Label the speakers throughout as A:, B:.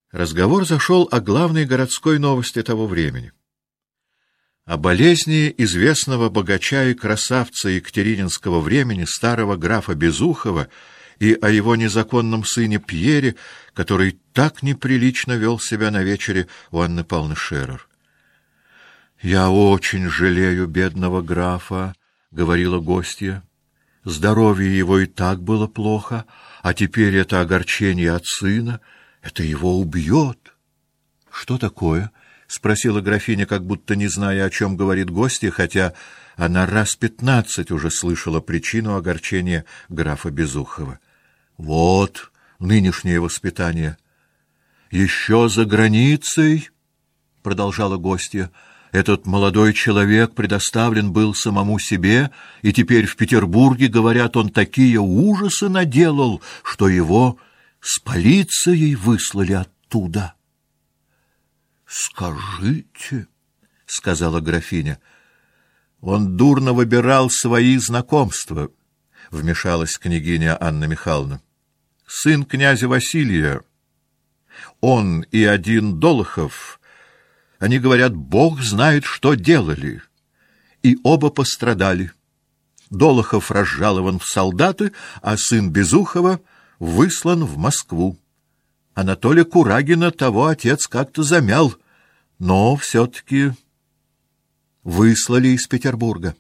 A: Разговор зашел о главной городской новости того времени. О болезни известного богача и красавца екатерининского времени, старого графа Безухова, и о его незаконном сыне Пьере, который так неприлично вел себя на вечере у Анны Павловны Шерер. «Я очень жалею бедного графа», — говорила гостья. «Здоровье его и так было плохо, а теперь это огорчение от сына, это его убьет». «Что такое?» — спросила графиня, как будто не зная, о чем говорит гостья, хотя она раз 15 уже слышала причину огорчения графа Безухова. «Вот нынешнее воспитание». «Еще за границей, — продолжала гостья, — этот молодой человек предоставлен был самому себе, и теперь в Петербурге, говорят, он такие ужасы наделал, что его с полицией выслали оттуда». «Скажите, — сказала графиня, — он дурно выбирал свои знакомства, — вмешалась княгиня Анна Михайловна. Сын князя Василия, он и один Долохов, они, говорят, Бог знает, что делали, и оба пострадали. Долохов разжалован в солдаты, а сын Безухова выслан в Москву. Анатолия Курагина того отец как-то замял, но все-таки выслали из Петербурга.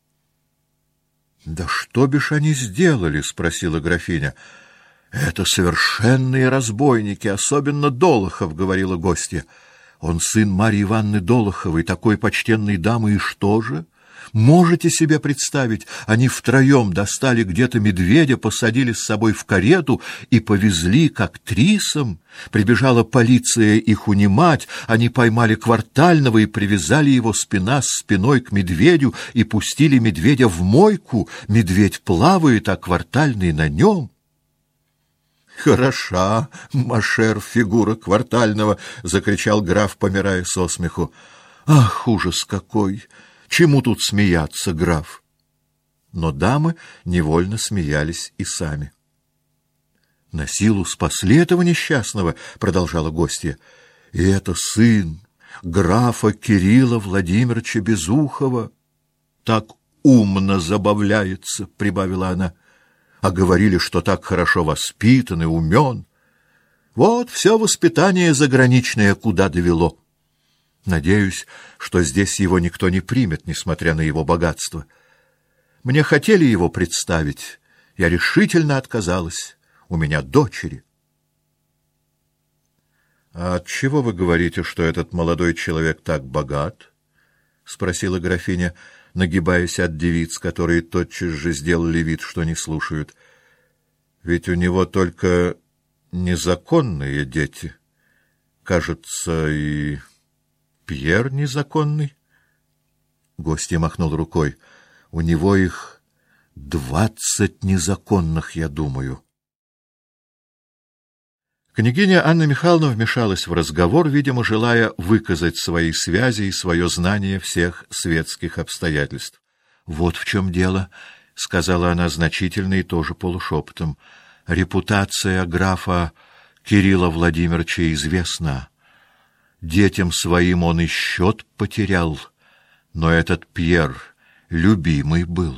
A: — Да что бишь они сделали? — спросила графиня. — Это совершенные разбойники, особенно Долохов, — говорила гостья. Он сын Марьи Ивановны Долоховой, такой почтенной дамы, и что же? Можете себе представить, они втроем достали где-то медведя, посадили с собой в карету и повезли к актрисам. Прибежала полиция их унимать, они поймали Квартального и привязали его спина с спиной к медведю и пустили медведя в мойку. Медведь плавает, а Квартальный на нем. «Хороша, Машер, фигура Квартального!» — закричал граф, помирая со смеху. «Ах, ужас какой! Чему тут смеяться, граф?» Но дамы невольно смеялись и сами. «На силу спасли этого несчастного», — продолжала гостья. «И это сын графа Кирилла Владимировича Безухова. Так умно забавляется», — прибавила она. «А говорили, что так хорошо воспитан и умен. Вот все воспитание заграничное куда довело. Надеюсь, что здесь его никто не примет, несмотря на его богатство. Мне хотели его представить, я решительно отказалась. У меня дочери». «А отчего вы говорите, что этот молодой человек так богат?» — спросила графиня, нагибаясь от девиц, которые тотчас же сделали вид, что не слушают. «Ведь у него только незаконные дети. Кажется, и Пьер незаконный». Гостья махнул рукой. «У него их 20 незаконных, я думаю». Княгиня Анна Михайловна вмешалась в разговор, видимо, желая выказать свои связи и свое знание всех светских обстоятельств. «Вот в чем дело», — сказала она значительно и тоже полушепотом. «Репутация графа Кирилла Владимировича известна. Детям своим он и счет потерял, но этот Пьер любимый был».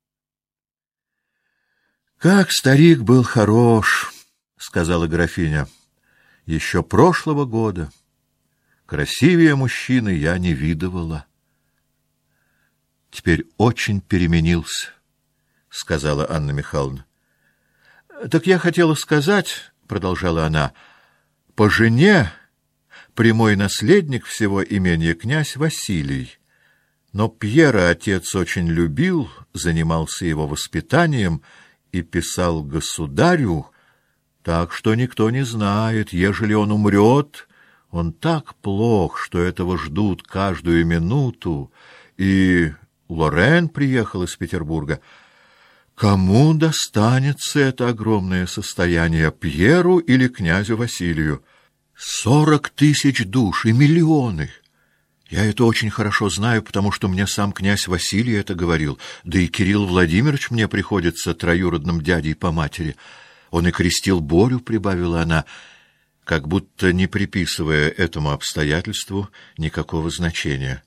A: «Как старик был хорош», — сказала графиня, — «еще прошлого года. Красивее мужчины я не видывала». «Теперь очень переменился», — сказала Анна Михайловна. «Так я хотела сказать, — продолжала она, — по жене прямой наследник всего имения князь Василий. Но Пьера отец очень любил, занимался его воспитанием и писал государю, так что никто не знает, ежели он умрет, он так плох, что этого ждут каждую минуту, и Лорен приехал из Петербурга. Кому достанется это огромное состояние, Пьеру или князю Василию? 40 000 душ и миллионы. Я это очень хорошо знаю, потому что мне сам князь Василий это говорил, да и Кирилл Владимирович мне приходится троюродным дядей по матери. Он и крестил Борю, — прибавила она. как будто не приписывая этому обстоятельству никакого значения.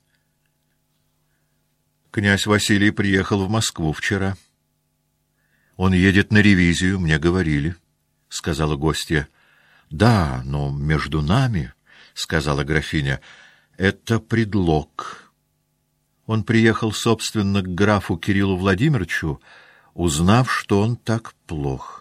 A: Князь Василий приехал в Москву вчера. Он едет на ревизию, мне говорили, — сказала гостья. — Да, но между нами, — сказала графиня, — это предлог. Он приехал, собственно, к графу Кириллу Владимировичу, узнав, что он так плох.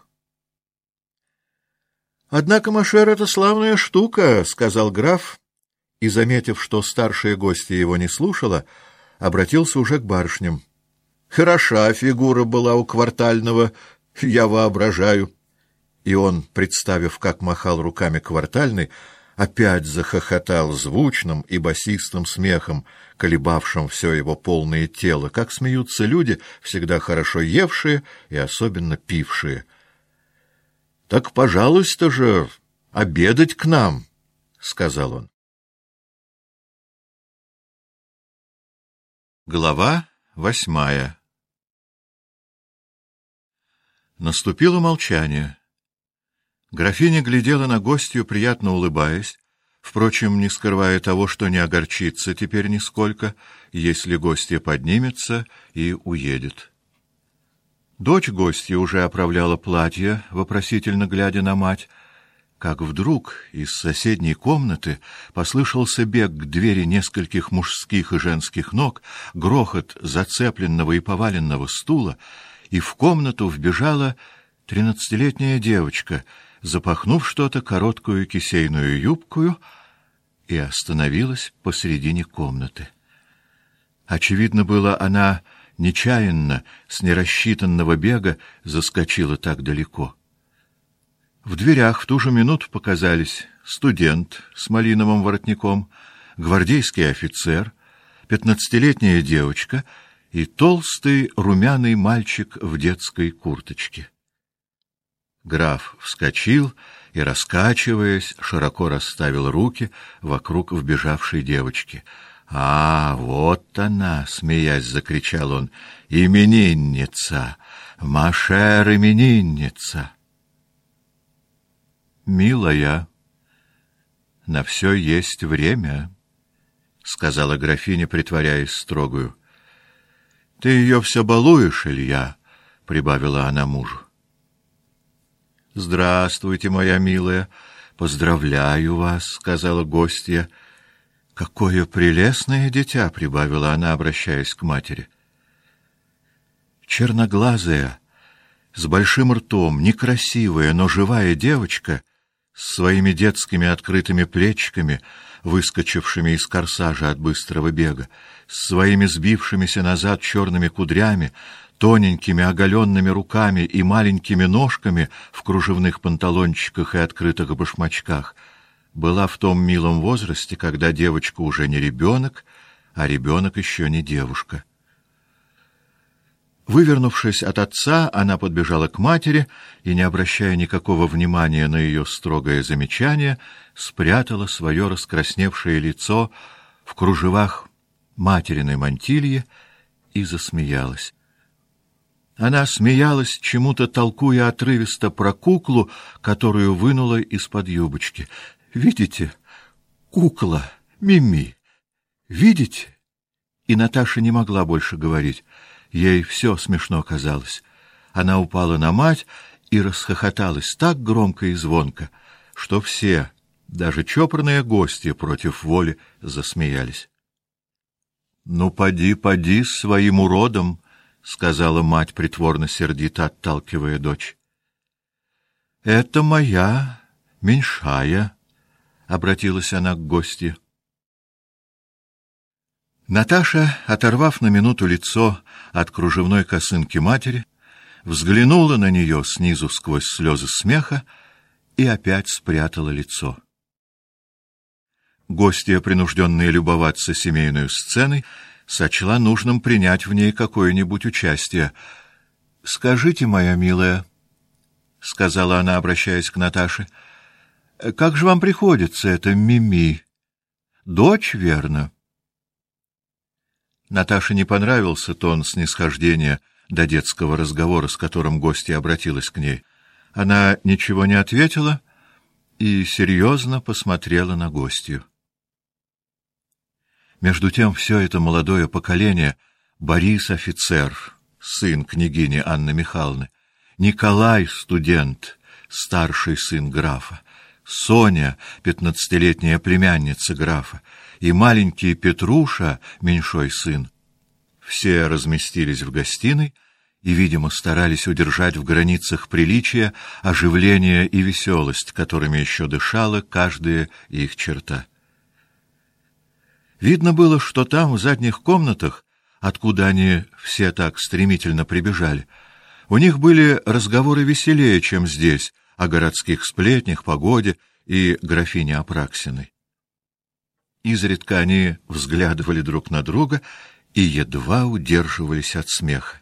A: «Однако, Машер, это славная штука», — сказал граф, и, заметив, что старшая гостья его не слушала, обратился уже к барышням. «Хороша фигура была у Квартального, я воображаю». И он, представив, как махал руками Квартальный, опять захохотал звучным и басистым смехом, колебавшим все его полное тело, как смеются люди, всегда хорошо евшие и особенно пившие. — Так, пожалуйста же, обедать к нам, — сказал он. Глава 8. Наступило молчание. Графиня глядела на гостью, приятно улыбаясь, впрочем, не скрывая того, что не огорчится теперь нисколько, если гостья поднимется и уедет. Дочь гостья уже оправляла платье, вопросительно глядя на мать, как вдруг из соседней комнаты послышался бег к двери нескольких мужских и женских ног, грохот зацепленного и поваленного стула, и в комнату вбежала 13-летняя девочка, запахнув что-то короткую кисейную юбкую, и остановилась посредине комнаты. Очевидно было, она нечаянно, с нерассчитанного бега, заскочила так далеко. В дверях в ту же минуту показались студент с малиновым воротником, гвардейский офицер, 15-летняя девочка и толстый румяный мальчик в детской курточке. Граф вскочил и, раскачиваясь, широко расставил руки вокруг вбежавшей девочки. «А, вот она!» — смеясь, закричал он. «Именинница! Машер, именинница!» «Милая, на все есть время», — сказала графиня, притворяясь строгую. «Ты ее все балуешь, Илья», — прибавила она мужу. «Здравствуйте, моя милая, поздравляю вас», — сказала гостья. «Какое прелестное дитя!» — прибавила она, обращаясь к матери. Черноглазая, с большим ртом, некрасивая, но живая девочка с своими детскими открытыми плечиками, выскочившими из корсажа от быстрого бега, с своими сбившимися назад черными кудрями, тоненькими оголенными руками и маленькими ножками в кружевных панталончиках и открытых башмачках, была в том милом возрасте, когда девочка уже не ребенок, а ребенок еще не девушка. Вывернувшись от отца, она подбежала к матери и, не обращая никакого внимания на ее строгое замечание, спрятала свое раскрасневшее лицо в кружевах материной мантильи и засмеялась. Она смеялась, чему-то толкуя отрывисто про куклу, которую вынула из-под юбочки. «Видите? Кукла, Мими! Видите?» И Наташа не могла больше говорить. Ей все смешно казалось. Она упала на мать и расхохоталась так громко и звонко, что все, даже чопорные гости, против воли засмеялись. «Ну, поди, поди с своим уродом», — сказала мать, притворно сердито отталкивая дочь. «Это моя меньшая», — обратилась она к гостье. Наташа, оторвав на минуту лицо от кружевной косынки матери, взглянула на нее снизу сквозь слезы смеха и опять спрятала лицо. Гостья, принужденная любоваться семейной сценой, сочла нужным принять в ней какое-нибудь участие. — Скажите, моя милая, — сказала она, обращаясь к Наташе, — как же вам приходится это Мими? Дочь, верно? Наташе не понравился тон снисхождения до детского разговора, с которым гостья обратилась к ней. Она ничего не ответила и серьезно посмотрела на гостью. Между тем все это молодое поколение — Борис офицер, сын княгини Анны Михайловны, Николай студент, старший сын графа, Соня, 15-летняя племянница графа, и маленький Петруша, меньшой сын. Все разместились в гостиной и, видимо, старались удержать в границах приличия оживление и веселость, которыми еще дышала каждая их черта. Видно было, что там, в задних комнатах, откуда они все так стремительно прибежали, у них были разговоры веселее, чем здесь, о городских сплетнях, погоде и графине Апраксиной. Изредка они взглядывали друг на друга и едва удерживались от смеха.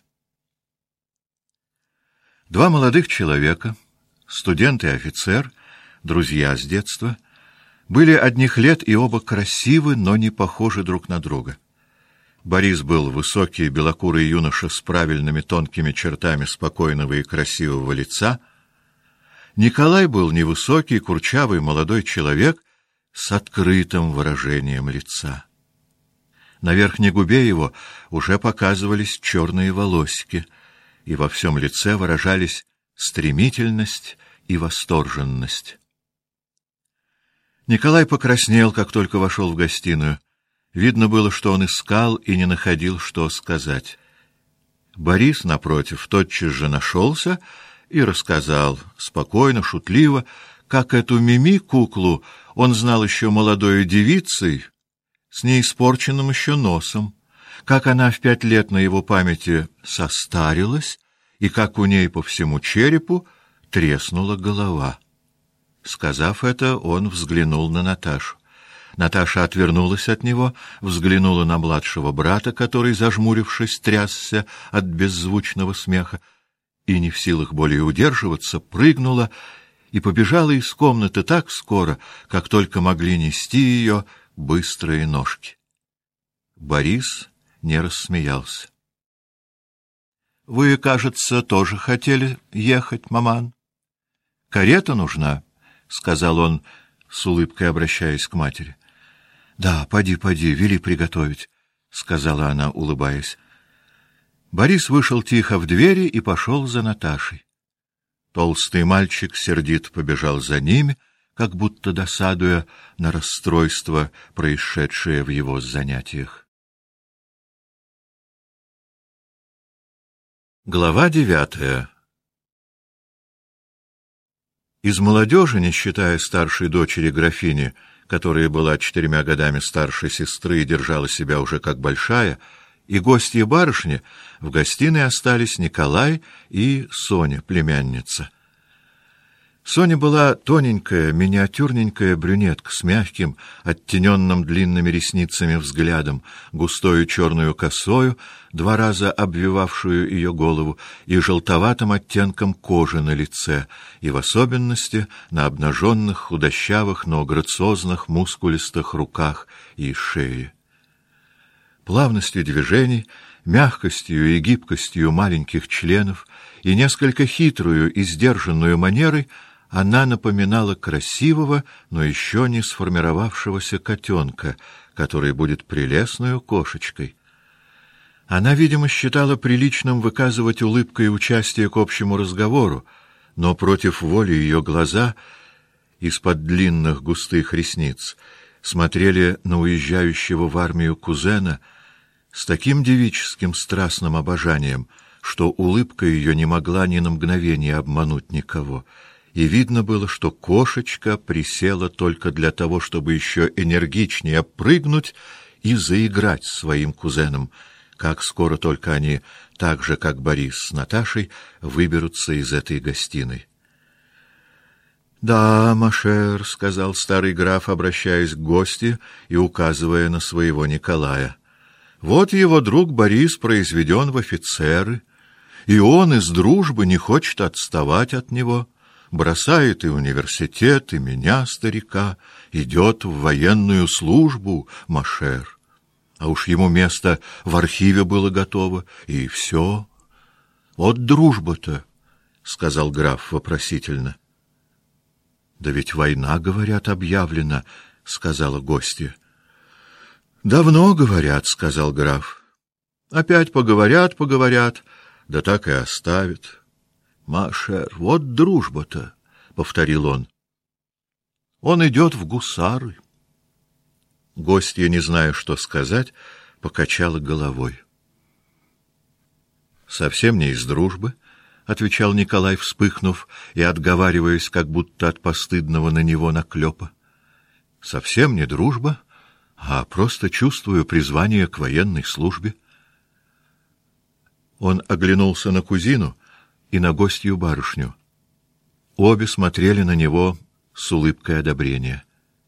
A: Два молодых человека, студент и офицер, друзья с детства, были одних лет и оба красивы, но не похожи друг на друга. Борис был высокий белокурый юноша с правильными тонкими чертами спокойного и красивого лица. Николай был невысокий, курчавый молодой человек с открытым выражением лица. На верхней губе его уже показывались черные волосики, и во всем лице выражались стремительность и восторженность. Николай покраснел, как только вошел в гостиную. Видно было, что он искал и не находил, что сказать. Борис, напротив, тотчас же нашелся и рассказал, спокойно, шутливо, как эту Мими, куклу, он знал еще молодой девицей, с неиспорченным еще носом, как она в 5 лет на его памяти состарилась и как у ней по всему черепу треснула голова. Сказав это, он взглянул на Наташу. Наташа отвернулась от него, взглянула на младшего брата, который, зажмурившись, трясся от беззвучного смеха, и, не в силах более удерживаться, прыгнула и побежала из комнаты так скоро, как только могли нести ее быстрые ножки. Борис не рассмеялся. — Вы, кажется, тоже хотели ехать, маман? — Карета нужна, — сказал он, с улыбкой обращаясь к матери. — Да, поди, вели приготовить, — сказала она, улыбаясь. Борис вышел тихо в двери и пошел за Наташей. Толстый мальчик сердито побежал за ними, как будто досадуя на расстройство, происшедшее в его занятиях. Глава 9. Из молодежи, не считая старшей дочери графини, которая была 4 годами старше сестры и держала себя уже как большая, и гостья барышни, в гостиной остались Николай и Соня, племянница. Соня была тоненькая, миниатюрненькая брюнетка с мягким, оттененным длинными ресницами взглядом, густою черную косою, 2 раза обвивавшую ее голову, и желтоватым оттенком кожи на лице, и в особенности на обнаженных, худощавых, но грациозных, мускулистых руках и шее. Плавностью движений, мягкостью и гибкостью маленьких членов и несколько хитрую и сдержанную манерой она напоминала красивого, но еще не сформировавшегося котенка, который будет прелестную кошечкой. Она, видимо, считала приличным выказывать улыбкой участие к общему разговору, но против воли ее глаза из-под длинных густых ресниц смотрели на уезжающего в армию кузена с таким девическим страстным обожанием, что улыбка ее не могла ни на мгновение обмануть никого, и видно было, что кошечка присела только для того, чтобы еще энергичнее прыгнуть и заиграть с своим кузеном, как скоро только они, так же, как Борис с Наташей, выберутся из этой гостиной. — Да, машер, — сказал старый граф, обращаясь к гости и указывая на своего Николая. — Вот его друг Борис произведен в офицеры, и он из дружбы не хочет отставать от него, бросает и университет, и меня, старика, идет в военную службу, машер. А уж ему место в архиве было готово, и все. — Вот дружба-то, — сказал граф вопросительно. — Да ведь война, говорят, объявлена, — сказала гостья. Давно говорят, — сказал граф. Опять поговорят, да так и оставят. Машер, вот дружба-то, — повторил он. Он идет в гусары. Гостья, не зная, что сказать, покачала головой. Совсем не из дружбы, — отвечал Николай, вспыхнув и отговариваясь, как будто от постыдного на него наклепа. Совсем не дружба, а просто чувствую призвание к военной службе. Он оглянулся на кузину и на гостью барышню. Обе смотрели на него с улыбкой одобрения.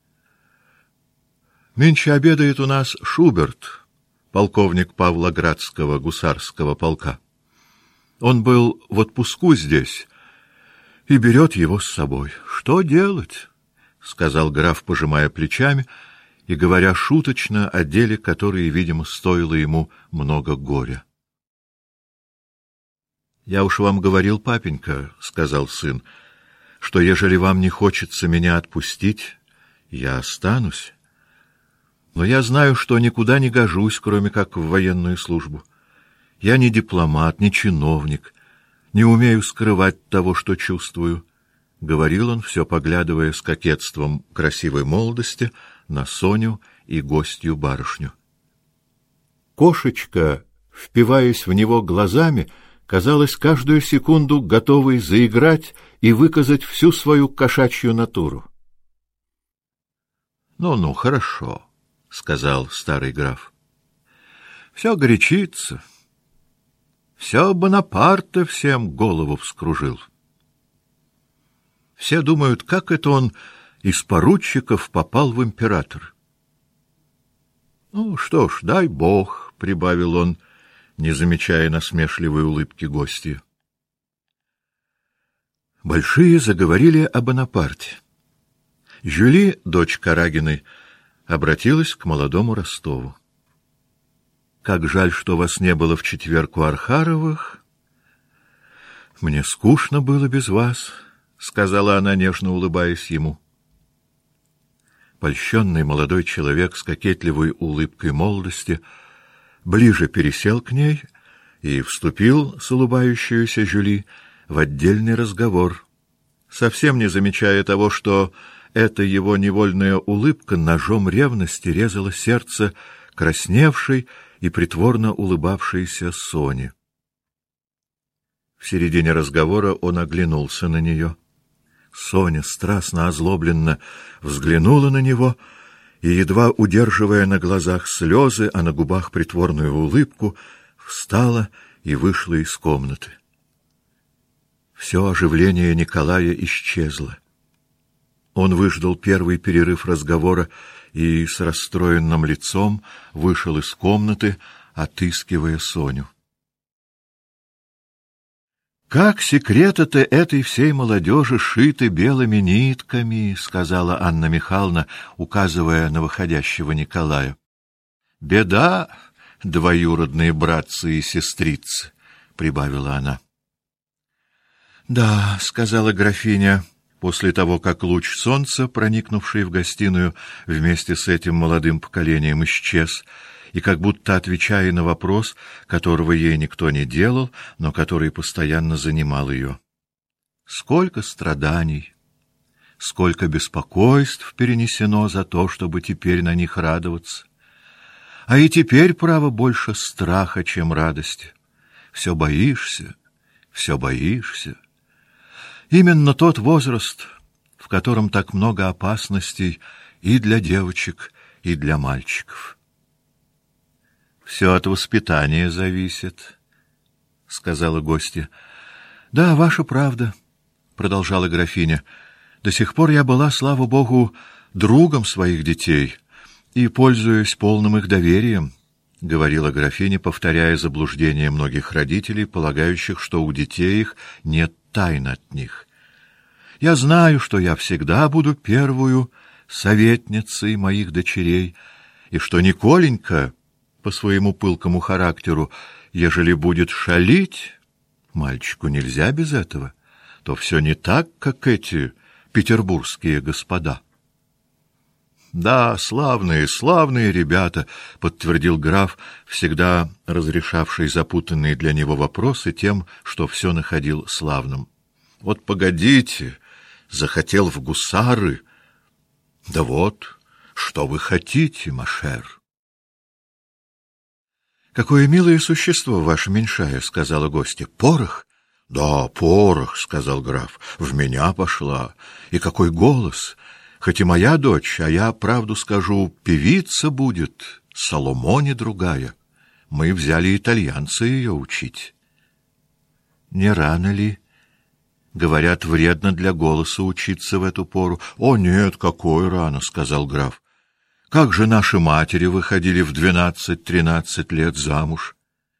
A: Нынче обедает у нас Шуберт, полковник Павлоградского гусарского полка. Он был в отпуску здесь и берет его с собой. Что делать? — сказал граф, пожимая плечами и говоря шуточно о деле, которое, видимо, стоило ему много горя. — Я уж вам говорил, папенька, — сказал сын, — что ежели вам не хочется меня отпустить, я останусь. Но я знаю, что никуда не гожусь, кроме как в военную службу. Я не дипломат, не чиновник, не умею скрывать того, что чувствую, — говорил он, все поглядывая с кокетством красивой молодости на Соню и гостью барышню. Кошечка, впиваясь в него глазами, казалась каждую секунду готовой заиграть и выказать всю свою кошачью натуру. — Ну, хорошо, — сказал старый граф. — Все горячится. Все Бонапарта всем голову вскружил. Все думают, как это он из поручиков попал в император. — Ну, что ж, дай бог, — прибавил он, не замечая насмешливой улыбки гостя. Большие заговорили о Бонапарте. Жюли, дочь Карагиной, обратилась к молодому Ростову. — Как жаль, что вас не было в четверг у Архаровых. — Мне скучно было без вас, — сказала она, нежно улыбаясь ему. Польщенный молодой человек с кокетливой улыбкой молодости ближе пересел к ней и вступил с улыбающейся Жюли в отдельный разговор, совсем не замечая того, что эта его невольная улыбка ножом ревности резала сердце красневшей и притворно улыбавшейся Сони. В середине разговора он оглянулся на нее. Соня, страстно озлобленно, взглянула на него и, едва удерживая на глазах слезы, а на губах притворную улыбку, встала и вышла из комнаты. Все оживление Николая исчезло. Он выждал первый перерыв разговора и с расстроенным лицом вышел из комнаты, отыскивая Соню. «Как секреты-то этой всей молодежи шиты белыми нитками», — сказала Анна Михайловна, указывая на выходящего Николая. «Беда, двоюродные братцы и сестрицы», — прибавила она. «Да», — сказала графиня, после того, как луч солнца, проникнувший в гостиную, вместе с этим молодым поколением исчез, и как будто отвечая на вопрос, которого ей никто не делал, но который постоянно занимал ее. Сколько страданий, сколько беспокойств перенесено за то, чтобы теперь на них радоваться. А и теперь, право, больше страха, чем радости. Все боишься, все боишься. Именно тот возраст, в котором так много опасностей и для девочек, и для мальчиков. «Все от воспитания зависит», — сказала гостья. «Да, ваша правда», — продолжала графиня. «До сих пор я была, слава богу, другом своих детей и пользуюсь полным их доверием», — говорила графиня, повторяя заблуждение многих родителей, полагающих, что у детей их нет тайн от них. «Я знаю, что я всегда буду первую советницей моих дочерей, и что Николенька по своему пылкому характеру, ежели будет шалить, мальчику нельзя без этого, то все не так, как эти петербургские господа. Да, славные, славные ребята, подтвердил граф, всегда разрешавший запутанные для него вопросы тем, что все находил славным. Вот погодите, захотел в гусары. Да вот, что вы хотите, машер? Какое милое существо ваше меньшая, сказала гостья. Порох? Да, порох, сказал граф. В меня пошла. И какой голос! Хоть и моя дочь, а я, правду скажу, певица будет, Соломоне другая. Мы взяли итальянца ее учить. Не рано ли? Говорят, вредно для голоса учиться в эту пору. О, нет, какой рано, сказал граф. Как же наши матери выходили в 12-13 лет замуж?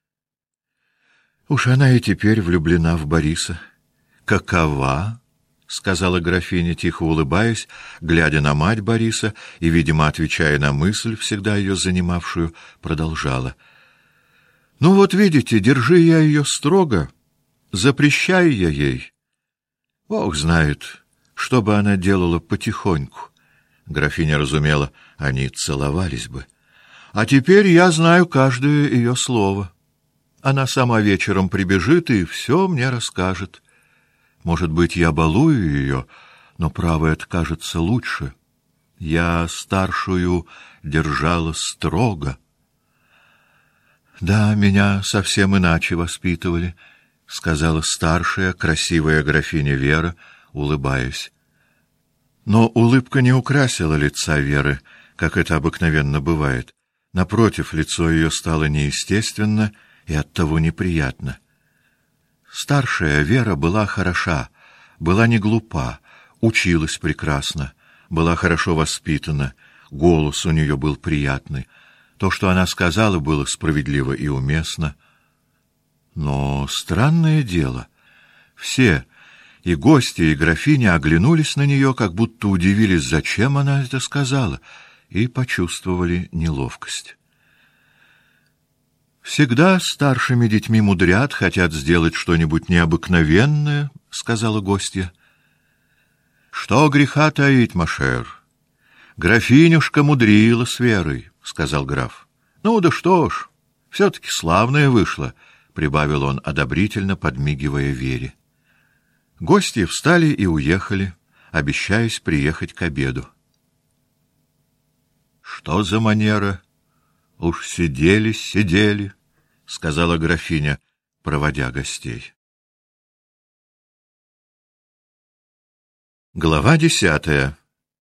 A: Уж она и теперь влюблена в Бориса. Какова? — сказала графиня, тихо улыбаясь, глядя на мать Бориса и, видимо, отвечая на мысль, всегда ее занимавшую, продолжала. — Ну вот видите, держи я ее строго, запрещаю я ей. Бог знает, что бы она делала потихоньку. Графиня разумела, они целовались бы. А теперь я знаю каждое ее слово. Она сама вечером прибежит и все мне расскажет. Может быть, я балую ее, но, право, это кажется лучше. Я старшую держала строго. Да, меня совсем иначе воспитывали, — сказала старшая, красивая графиня Вера, улыбаясь. Но улыбка не украсила лица Веры, как это обыкновенно бывает. Напротив, лицо ее стало неестественно и оттого неприятно. Старшая Вера была хороша, была не глупа, училась прекрасно, была хорошо воспитана, голос у нее был приятный. То, что она сказала, было справедливо и уместно. Но странное дело, все, и гости, и графиня, оглянулись на нее, как будто удивились, зачем она это сказала, и почувствовали неловкость. «Всегда старшими детьми мудрят, хотят сделать что-нибудь необыкновенное», — сказала гостья. «Что греха таить, машер? Графинюшка мудрила с Верой», — сказал граф. «Ну да что ж, все-таки славная вышла», — прибавил он одобрительно, подмигивая Вере. Гости встали и уехали, обещаясь приехать к обеду. «Что за манера? Уж сидели, — сказала графиня, проводя гостей. Глава 10.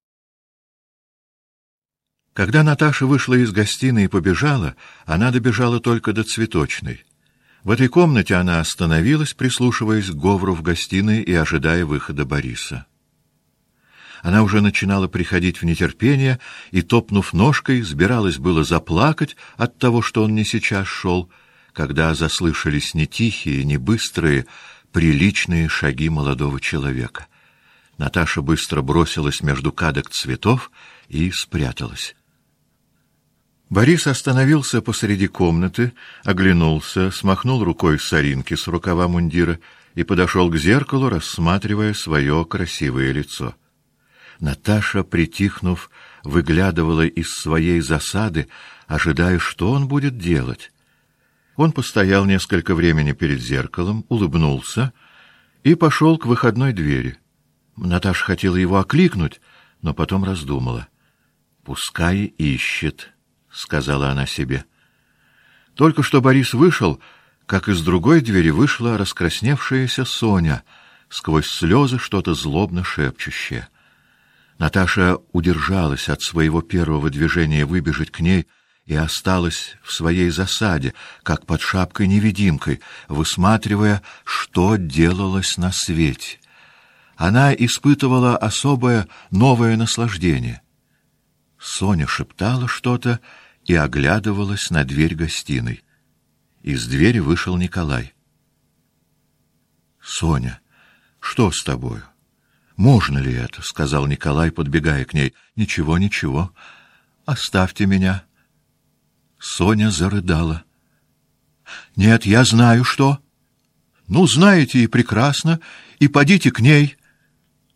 A: Когда Наташа вышла из гостиной и побежала, она добежала только до цветочной. В этой комнате она остановилась, прислушиваясь к говору в гостиной и ожидая выхода Бориса. Она уже начинала приходить в нетерпение и, топнув ножкой, сбиралась было заплакать от того, что он не сейчас шел, когда заслышались не тихие, не быстрые, приличные шаги молодого человека. Наташа быстро бросилась между кадок цветов и спряталась. Борис остановился посреди комнаты, оглянулся, смахнул рукой соринки с рукава мундира и подошел к зеркалу, рассматривая свое красивое лицо. Наташа, притихнув, выглядывала из своей засады, ожидая, что он будет делать. Он постоял несколько времени перед зеркалом, улыбнулся и пошел к выходной двери. Наташа хотела его окликнуть, но потом раздумала. «Пускай ищет», — сказала она себе. Только что Борис вышел, как из другой двери вышла раскрасневшаяся Соня, сквозь слезы что-то злобно шепчущее. Наташа удержалась от своего первого движения выбежать к ней и осталась в своей засаде, как под шапкой-невидимкой, высматривая, что делалось на свете. Она испытывала особое новое наслаждение. Соня шептала что-то и оглядывалась на дверь гостиной. Из двери вышел Николай. — Соня, что с тобою? «Можно ли это?» — сказал Николай, подбегая к ней. «Ничего, ничего. Оставьте меня». Соня зарыдала. «Нет, я знаю, что». «Ну, знаете, и прекрасно. И подите к ней».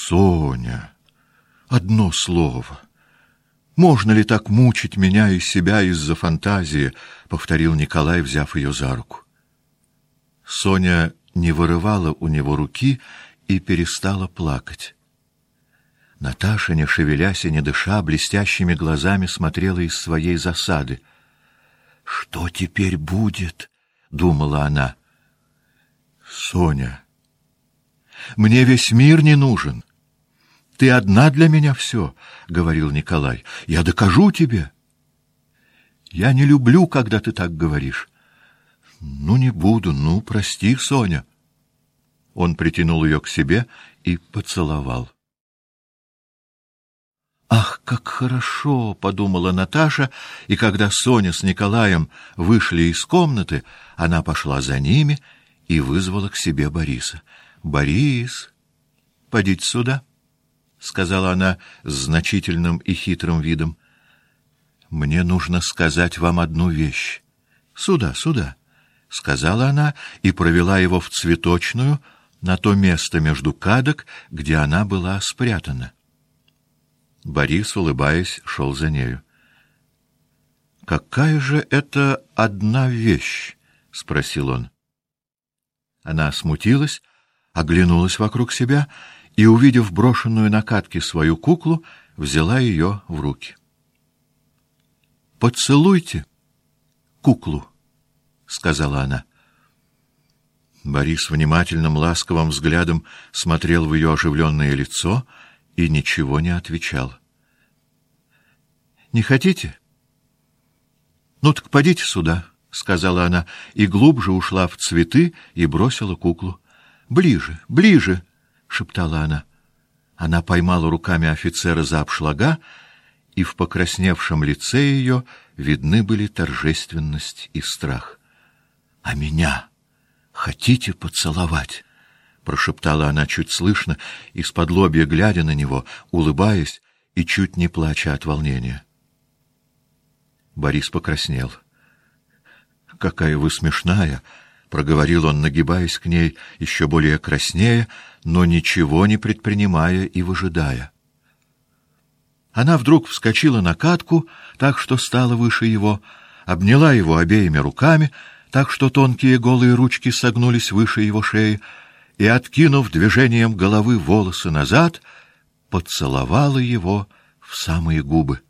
A: Соня, одно слово. Можно ли так мучить меня и себя из-за фантазии? Повторил Николай, взяв ее за руку. Соня не вырывала у него руки и перестала плакать. Наташа, не шевелясь и не дыша, блестящими глазами смотрела из своей засады. «Что теперь будет?» — думала она. «Соня, мне весь мир не нужен. Ты одна для меня все», — говорил Николай. «Я докажу тебе». «Я не люблю, когда ты так говоришь». «Ну, не буду, ну, прости, Соня». Он притянул ее к себе и поцеловал. «Ах, как хорошо!» — подумала Наташа, и когда Соня с Николаем вышли из комнаты, она пошла за ними и вызвала к себе Бориса. «Борис, подите сюда», — сказала она с значительным и хитрым видом. «Мне нужно сказать вам одну вещь. Сюда, сюда», — сказала она и провела его в цветочную, на то место между кадок, где она была спрятана. Борис, улыбаясь, шел за нею. «Какая же это одна вещь?» — спросил он. Она смутилась, оглянулась вокруг себя и, увидев брошенную на катке свою куклу, взяла ее в руки. «Поцелуйте куклу», — сказала она. Борис внимательным, ласковым взглядом смотрел в ее оживленное лицо и ничего не отвечал. «Не хотите? Ну так подите сюда», — сказала она, и глубже ушла в цветы и бросила куклу. «Ближе, ближе», — шептала она. Она поймала руками офицера за обшлага, и в покрасневшем лице ее видны были торжественность и страх. «А меня хотите поцеловать?» — прошептала она чуть слышно, исподлобья глядя на него, улыбаясь и чуть не плача от волнения. Борис покраснел. «Какая вы смешная!» — проговорил он, нагибаясь к ней, еще более краснея, но ничего не предпринимая и выжидая. Она вдруг вскочила на катку, так что стала выше его, обняла его обеими руками, так что тонкие голые ручки согнулись выше его шеи, и, откинув движением головы волосы назад, поцеловала его в самые губы.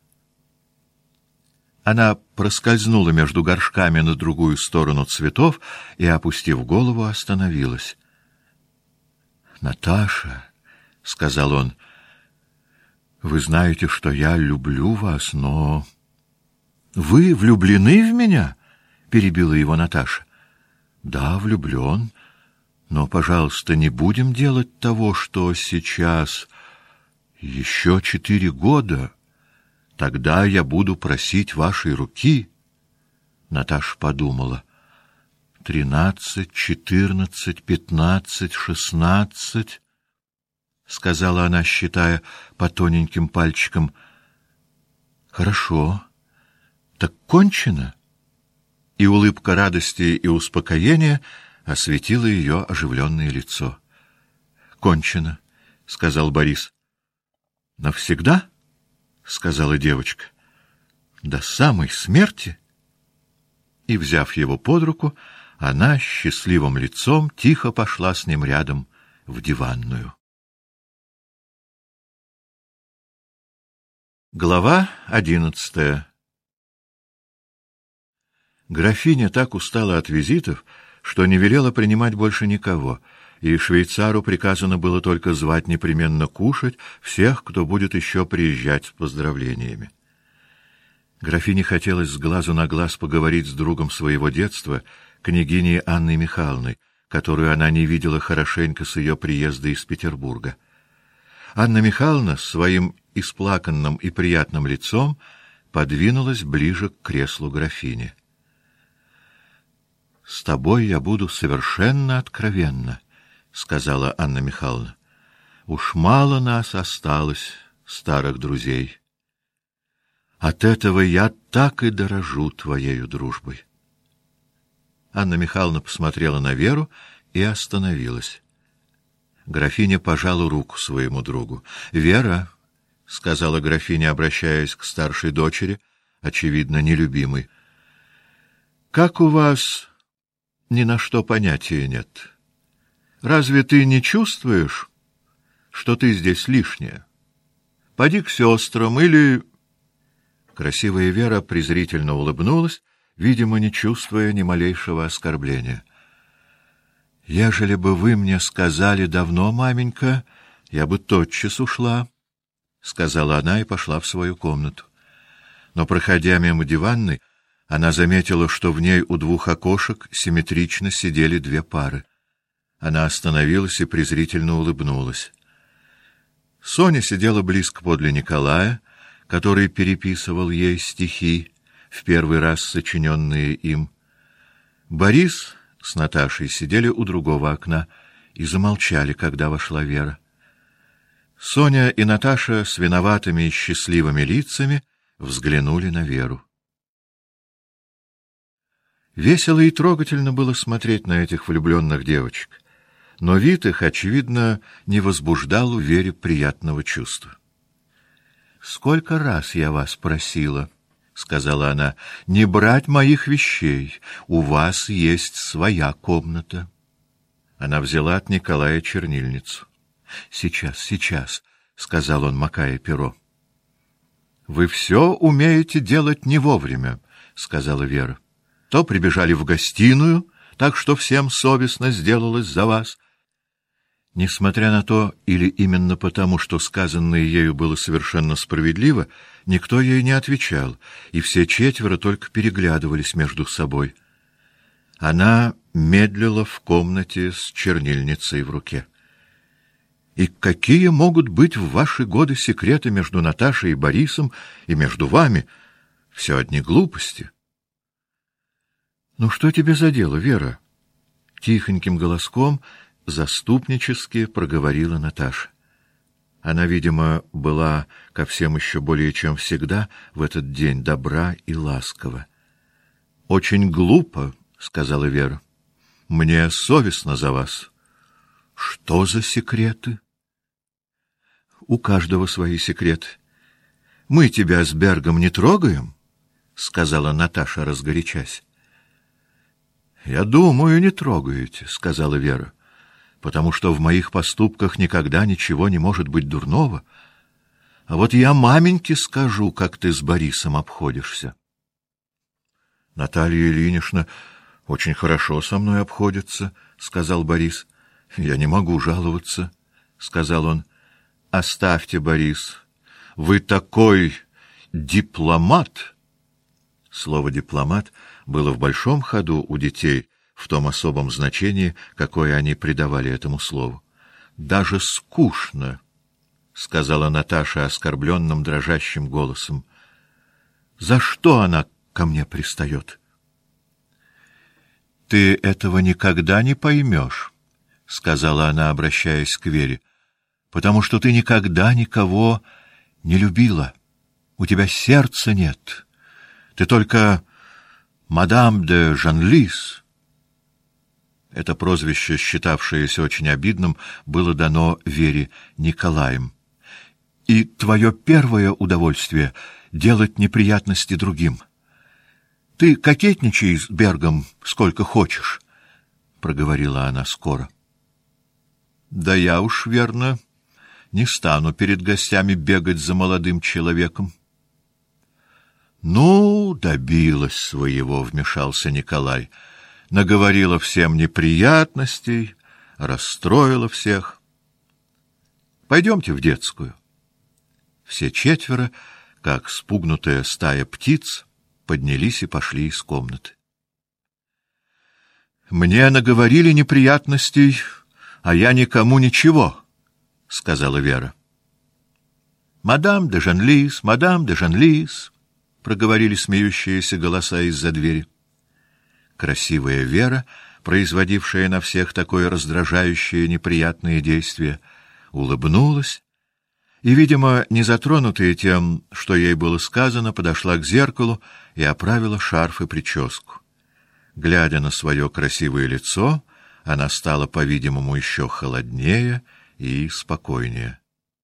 A: Она проскользнула между горшками на другую сторону цветов и, опустив голову, остановилась. «Наташа», — сказал он, — «вы знаете, что я люблю вас, но...» «Вы влюблены в меня?» — перебила его Наташа. «Да, влюблен, но, пожалуйста, не будем делать того, что сейчас. Еще 4 года... Тогда я буду просить вашей руки». Наташа подумала. 13, 14, 15, 16, сказала она, считая по тоненьким пальчикам. «Хорошо. Так кончено?» И улыбка радости и успокоения осветила ее оживленное лицо. «Кончено», — сказал Борис. «Навсегда?» — сказала девочка. «До самой смерти?» И, взяв его под руку, она счастливым лицом тихо пошла с ним рядом в диванную. Глава 11. Графиня так устала от визитов, что не велела принимать больше никого, и швейцару приказано было только звать непременно кушать всех, кто будет еще приезжать с поздравлениями. Графине хотелось с глазу на глаз поговорить с другом своего детства, княгиней Анной Михайловной, которую она не видела хорошенько с ее приезда из Петербурга. Анна Михайловна с своим исплаканным и приятным лицом подвинулась ближе к креслу графини. — С тобой я буду совершенно откровенна, — сказала Анна Михайловна. — Уж мало нас осталось, старых друзей. От этого я так и дорожу твоею дружбой. Анна Михайловна посмотрела на Веру и остановилась. Графиня пожала руку своему другу. — Вера, — сказала графиня, обращаясь к старшей дочери, очевидно, нелюбимой, — как у вас ни на что понятия нет? Разве ты не чувствуешь, что ты здесь лишняя? Поди к сестрам или... Красивая Вера презрительно улыбнулась, видимо, не чувствуя ни малейшего оскорбления. — Ежели бы вы мне сказали давно, маменька, я бы тотчас ушла, — сказала она и пошла в свою комнату. Но, проходя мимо диванной, она заметила, что в ней у двух окошек симметрично сидели две пары. Она остановилась и презрительно улыбнулась. Соня сидела близко подле Николая, который переписывал ей стихи, в первый раз сочиненные им. Борис с Наташей сидели у другого окна и замолчали, когда вошла Вера. Соня и Наташа с виноватыми и счастливыми лицами взглянули на Веру. Весело и трогательно было смотреть на этих влюбленных девочек, но вид их, очевидно, не возбуждал у Вере приятного чувства. — Сколько раз я вас просила, — сказала она, — не брать моих вещей, у вас есть своя комната. Она взяла от Николая чернильницу. — Сейчас, сейчас, — сказал он, макая перо. — Вы все умеете делать не вовремя, — сказала Вера. — То прибежали в гостиную, так что всем совестно сделалось за вас. Несмотря на то, или именно потому, что сказанное ею было совершенно справедливо, никто ей не отвечал, и все четверо только переглядывались между собой. Она медлила в комнате с чернильницей в руке. И какие могут быть в ваши годы секреты между Наташей и Борисом и между вами? Все одни глупости. — Ну что тебе за дело, Вера? — тихоньким голоском заступнически проговорила Наташа. Она, видимо, была ко всем еще более чем всегда в этот день добра и ласкова. — Очень глупо, — сказала Вера. — Мне совестно за вас. — Что за секреты? — У каждого свои секреты. — Мы тебя с Бергом не трогаем, — сказала Наташа, разгорячась. — Я думаю, не трогаете, — сказала Вера, — потому что в моих поступках никогда ничего не может быть дурного. А вот я маменьке скажу, как ты с Борисом обходишься. — Наталья Ильинична очень хорошо со мной обходится, — сказал Борис. — Я не могу жаловаться, — сказал он. — Оставьте, Борис, вы такой дипломат. Слово «дипломат» было в большом ходу у детей, в том особом значении, какое они придавали этому слову. — Даже скучно, — сказала Наташа оскорбленным дрожащим голосом. — За что она ко мне пристает? — Ты этого никогда не поймешь, — сказала она, обращаясь к Вере, — потому что ты никогда никого не любила. У тебя сердца нет. Ты только мадам де Жанлис. Это прозвище, считавшееся очень обидным, было дано Вере Николаем. И твое первое удовольствие — делать неприятности другим. Ты кокетничай с Бергом сколько хочешь, — проговорила она скоро. — Да я уж, верно, не стану перед гостями бегать за молодым человеком. — Ну, добилась своего, — вмешался Николай. Наговорила всем неприятностей, расстроила всех. Пойдемте в детскую. Все четверо, как спугнутая стая птиц, поднялись и пошли из комнаты. — Мне наговорили неприятностей, а я никому ничего, — сказала Вера. — Мадам де Жанлис, мадам де Жанлис, — проговорили смеющиеся голоса из-за двери. Красивая Вера, производившая на всех такое раздражающее неприятное действие, улыбнулась и, видимо, не затронутая тем, что ей было сказано, подошла к зеркалу и оправила шарф и прическу. Глядя на свое красивое лицо, она стала, по-видимому, еще холоднее и спокойнее.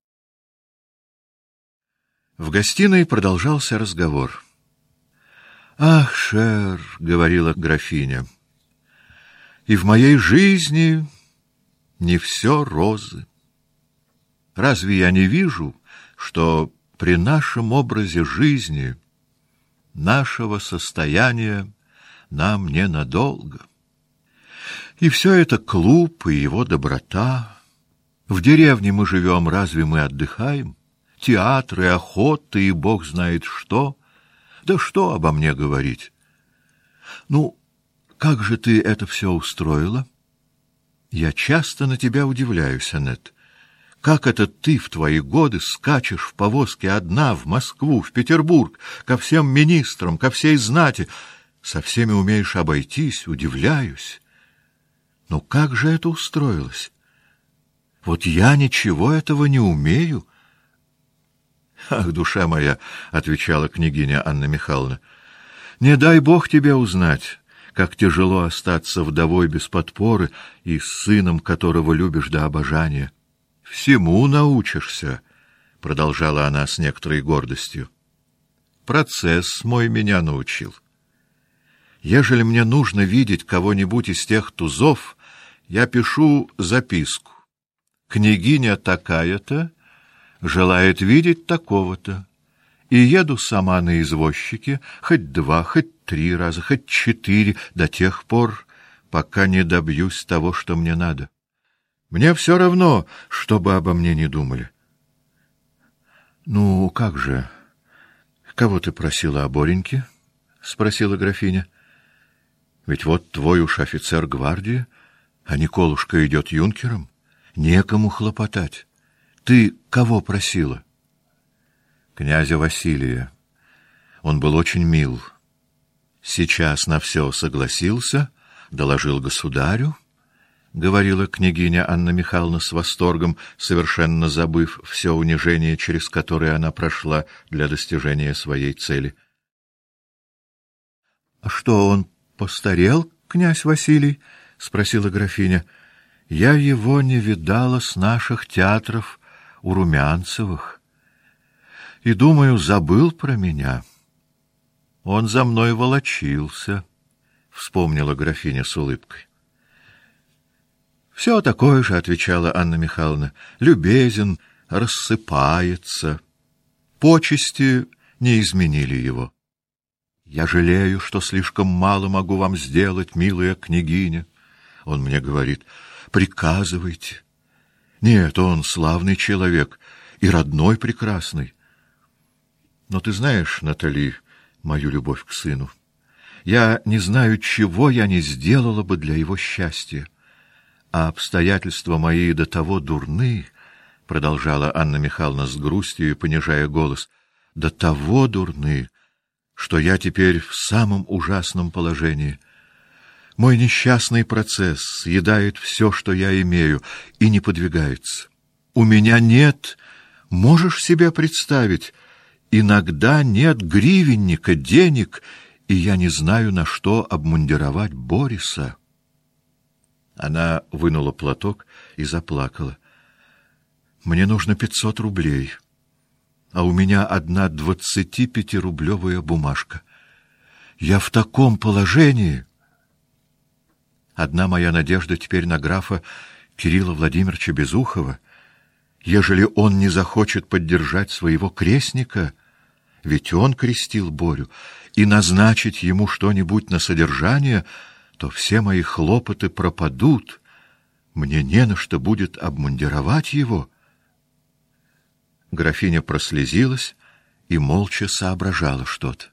A: В гостиной продолжался разговор. «Ах, Шер, — говорила графиня, — и в моей жизни не все розы. Разве я не вижу, что при нашем образе жизни, нашего состояния нам ненадолго? И все это клуб и его доброта. В деревне мы живем, разве мы отдыхаем? Театры, охоты и бог знает что. Да что обо мне говорить? Ну, как же ты это все устроила? Я часто на тебя удивляюсь, Аннет. Как это ты в твои годы скачешь в повозке одна в Москву, в Петербург, ко всем министрам, ко всей знати, со всеми умеешь обойтись, удивляюсь. Ну как же это устроилось? Вот я ничего этого не умею. «Ах, душа моя!» — отвечала княгиня Анна Михайловна. «Не дай Бог тебе узнать, как тяжело остаться вдовой без подпоры и с сыном, которого любишь до обожания. Всему научишься», — продолжала она с некоторой гордостью. «Процесс мой меня научил. Ежели мне нужно видеть кого-нибудь из тех тузов, я пишу записку. Княгиня такая-то желает видеть такого-то, и еду сама на извозчике хоть 2, хоть 3 раза, хоть 4, до тех пор, пока не добьюсь того, что мне надо. Мне все равно, что бы обо мне не думали». «Ну, как же? Кого ты просила о Бореньке?» — спросила графиня. «Ведь вот твой уж офицер гвардии, а Николушка идет юнкером. Некому хлопотать. Ты кого просила?» «Князя Василия. Он был очень мил. Сейчас на все согласился, доложил государю», — говорила княгиня Анна Михайловна с восторгом, совершенно забыв все унижение, через которое она прошла для достижения своей цели. «А что, он постарел, князь Василий?» — спросила графиня. «Я его не видала с наших театров у Румянцевых. И, думаю, забыл про меня. Он за мной волочился», — вспомнила графиня с улыбкой. «Все такое же», — отвечала Анна Михайловна, — «любезен, рассыпается. Почести не изменили его. Я жалею, что слишком мало могу вам сделать, милая княгиня. Он мне говорит: приказывайте. Нет, он славный человек и родной прекрасный. Но ты знаешь, Натали, мою любовь к сыну. Я не знаю, чего я не сделала бы для его счастья. А обстоятельства мои до того дурны, — продолжала Анна Михайловна с грустью и понижая голос, — до того дурны, что я теперь в самом ужасном положении. Мой несчастный процесс съедает все, что я имею, и не подвигается. У меня нет, можешь себе представить, иногда нет гривенника, денег, и я не знаю, на что обмундировать Бориса». Она вынула платок и заплакала. «Мне нужно 500 рублей, а у меня одна 25-рублевая бумажка. Я в таком положении. Одна моя надежда теперь на графа Кирилла Владимировича Безухова. Ежели он не захочет поддержать своего крестника, ведь он крестил Борю, и назначить ему что-нибудь на содержание, то все мои хлопоты пропадут. Мне не на что будет обмундировать его». Графиня прослезилась и молча соображала что-то.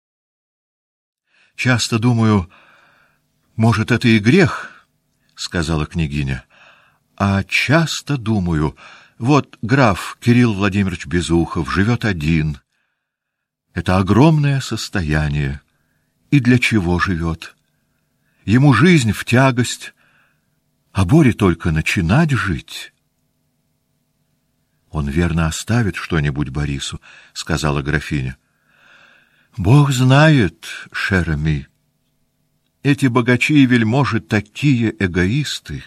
A: «Часто думаю, может, это и грех, — сказала княгиня, — а часто думаю, вот граф Кирилл Владимирович Безухов живет один. Это огромное состояние. И для чего живет? Ему жизнь в тягость, а Боре только начинать жить». «Он верно оставит что-нибудь Борису, — сказала графиня. — Бог знает, шер ami. Эти богачи и вельможи такие эгоисты.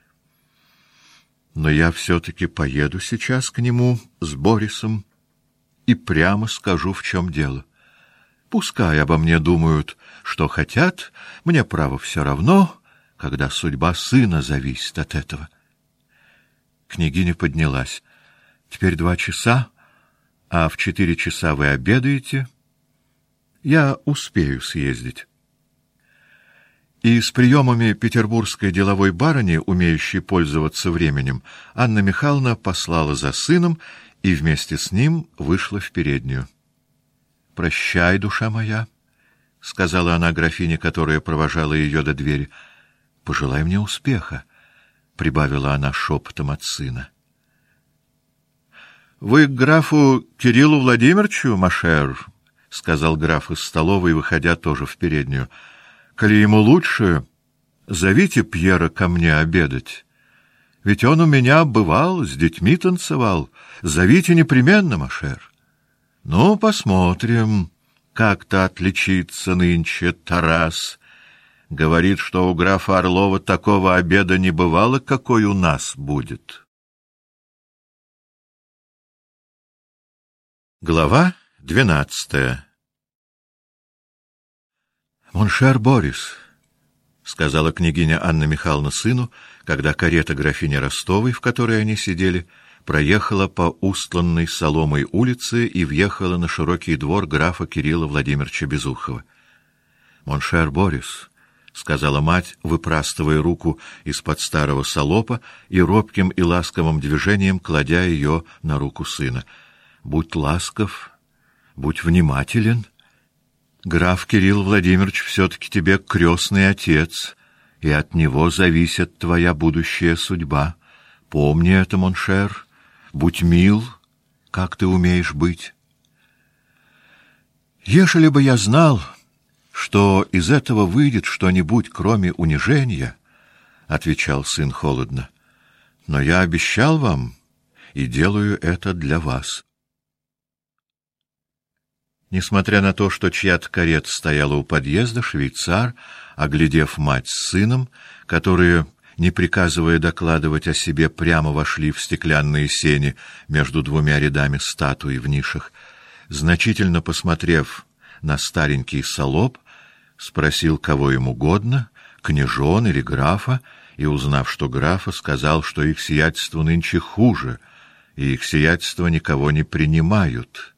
A: Но я все-таки поеду сейчас к нему с Борисом и прямо скажу, в чем дело. Пускай обо мне думают, что хотят, мне, право, все равно, когда судьба сына зависит от этого. Княгиня поднялась. Теперь 2 часа, а в 4 часа вы обедаете. Я успею съездить. И с приемами петербургской деловой барыни, умеющей пользоваться временем, Анна Михайловна послала за сыном и вместе с ним вышла в переднюю. «Прощай, душа моя», — сказала она графине, которая провожала ее до двери. «Пожелай мне успеха», — прибавила она шепотом от сына. «Вы к графу Кириллу Владимировичу, машер?» — сказал граф из столовой, выходя тоже в переднюю. «Коли ему лучше, зовите Пьера ко мне обедать. Ведь он у меня бывал, с детьми танцевал. Зовите непременно, машер. Ну, посмотрим, как-то отличится нынче Тарас. Говорит, что у графа Орлова такого обеда не бывало, какой у нас будет». Глава 12. «Моншер Борис», — сказала княгиня Анна Михайловна сыну, когда карета графини Ростовой, в которой они сидели, проехала по устланной соломой улице и въехала на широкий двор графа Кирилла Владимировича Безухова. «Моншер Борис», — сказала мать, выпрастывая руку из-под старого салопа и робким и ласковым движением кладя ее на руку сына, — «будь ласков, будь внимателен. Граф Кирилл Владимирович все-таки тебе крестный отец, и от него зависит твоя будущая судьба. Помни это, моншер, будь мил, как ты умеешь быть». «Ежели бы я знал, что из этого выйдет что-нибудь, кроме унижения, — отвечал сын холодно, — но я обещал вам и делаю это для вас». Несмотря на то, что чья-то карета стояла у подъезда, швейцар, оглядев мать с сыном, которые, не приказывая докладывать о себе, прямо вошли в стеклянные сени между 2 рядами статуй в нишах, значительно посмотрев на старенький салоп, спросил, кого ему угодно, княжон или графа, и, узнав, что графа, сказал, что их сиятельство нынче хуже, и их сиятельство никого не принимают.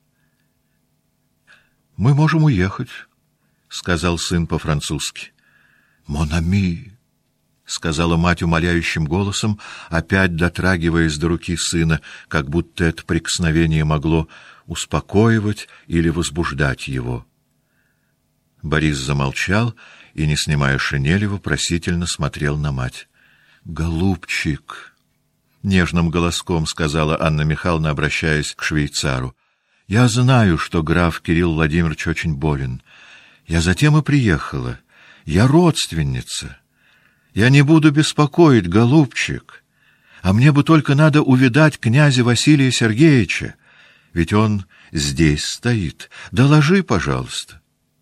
A: «Мы можем уехать», — сказал сын по-французски. «Мон ами», — сказала мать умоляющим голосом, опять дотрагиваясь до руки сына, как будто это прикосновение могло успокоивать или возбуждать его. Борис замолчал и, не снимая шинели, вопросительно смотрел на мать. «Голубчик», — нежным голоском сказала Анна Михайловна, обращаясь к швейцару, — «я знаю, что граф Кирилл Владимирович очень болен. Я затем и приехала. Я родственница. Я не буду беспокоить, голубчик. А мне бы только надо увидать князя Василия Сергеевича, ведь он здесь стоит. Доложи, пожалуйста».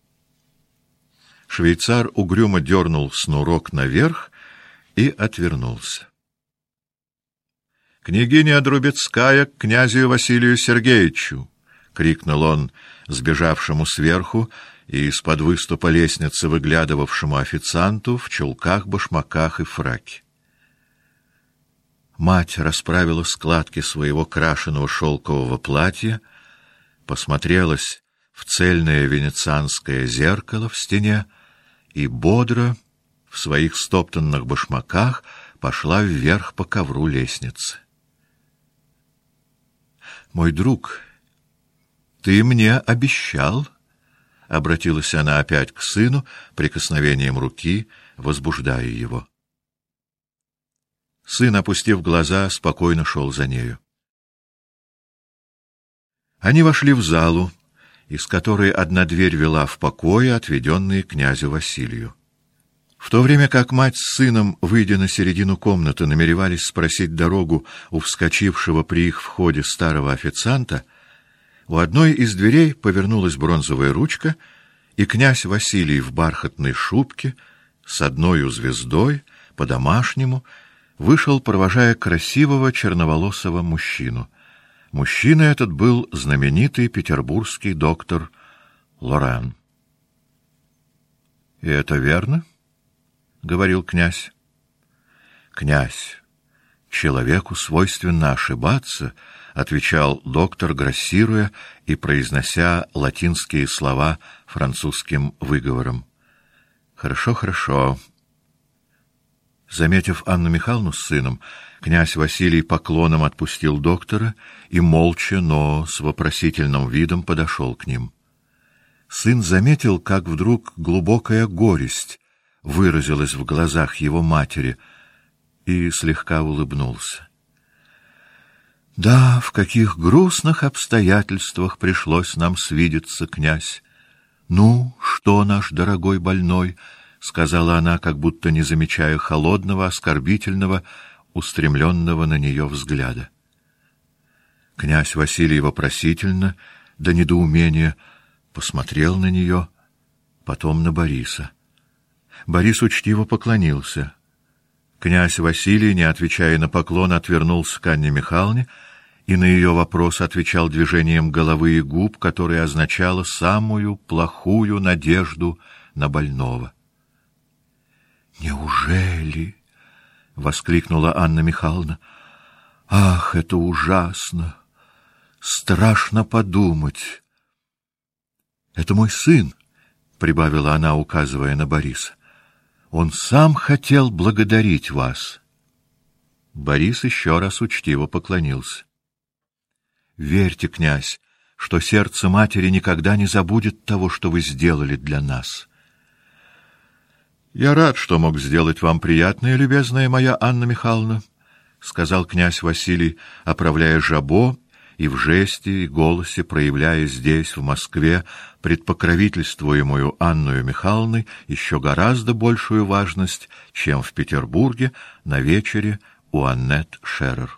A: Швейцар угрюмо дернул снурок наверх и отвернулся. «Княгиня Друбецкая к князю Василию Сергеевичу!» — крикнул он сбежавшему сверху и из-под выступа лестницы выглядывавшему официанту в чулках, башмаках и фраке. Мать расправила складки своего крашеного шелкового платья, посмотрелась в цельное венецианское зеркало в стене и бодро в своих стоптанных башмаках пошла вверх по ковру лестницы. «Мой друг, ты мне обещал?» — обратилась она опять к сыну, прикосновением руки, возбуждая его. Сын, опустив глаза, спокойно шел за нею. Они вошли в залу, из которой одна дверь вела в покои, отведенные князю Василию. В то время как мать с сыном, выйдя на середину комнаты, намеревались спросить дорогу у вскочившего при их входе старого официанта, у одной из дверей повернулась бронзовая ручка, и князь Василий в бархатной шубке, с одною звездой, по-домашнему, вышел, провожая красивого черноволосого мужчину. Мужчина этот был знаменитый петербургский доктор Лоран. — И это верно? — говорил князь. — Князь, человеку свойственно ошибаться, — отвечал доктор, грассируя и произнося латинские слова французским выговором. — Хорошо, хорошо. Заметив Анну Михайловну с сыном, князь Василий поклоном отпустил доктора и молча, но с вопросительным видом подошел к ним. Сын заметил, как вдруг глубокая горесть выразилась в глазах его матери, и слегка улыбнулся. «Да, в каких грустных обстоятельствах пришлось нам свидеться, князь! Ну, что наш дорогой больной?» — сказала она, как будто не замечая холодного, оскорбительного, устремленного на нее взгляда. Князь Василий вопросительно, до недоумения, посмотрел на нее, потом на Бориса. Борис учтиво поклонился. Князь Василий, не отвечая на поклон, отвернулся к Анне Михайловне и на ее вопрос отвечал движением головы и губ, которое означало самую плохую надежду на больного. «Неужели?» — воскликнула Анна Михайловна. «Ах, это ужасно! Страшно подумать!» «Это мой сын», — прибавила она, указывая на Бориса. «Он сам хотел благодарить вас». Борис еще раз учтиво поклонился. «Верьте, князь, что сердце матери никогда не забудет того, что вы сделали для нас». «Я рад, что мог сделать вам приятное, любезная моя Анна Михайловна», — сказал князь Василий, оправляя жабо и в жесте и голосе проявляя здесь, в Москве, предпокровительствуемую Анною Михайловной еще гораздо большую важность, чем в Петербурге на вечере у Аннет Шерер.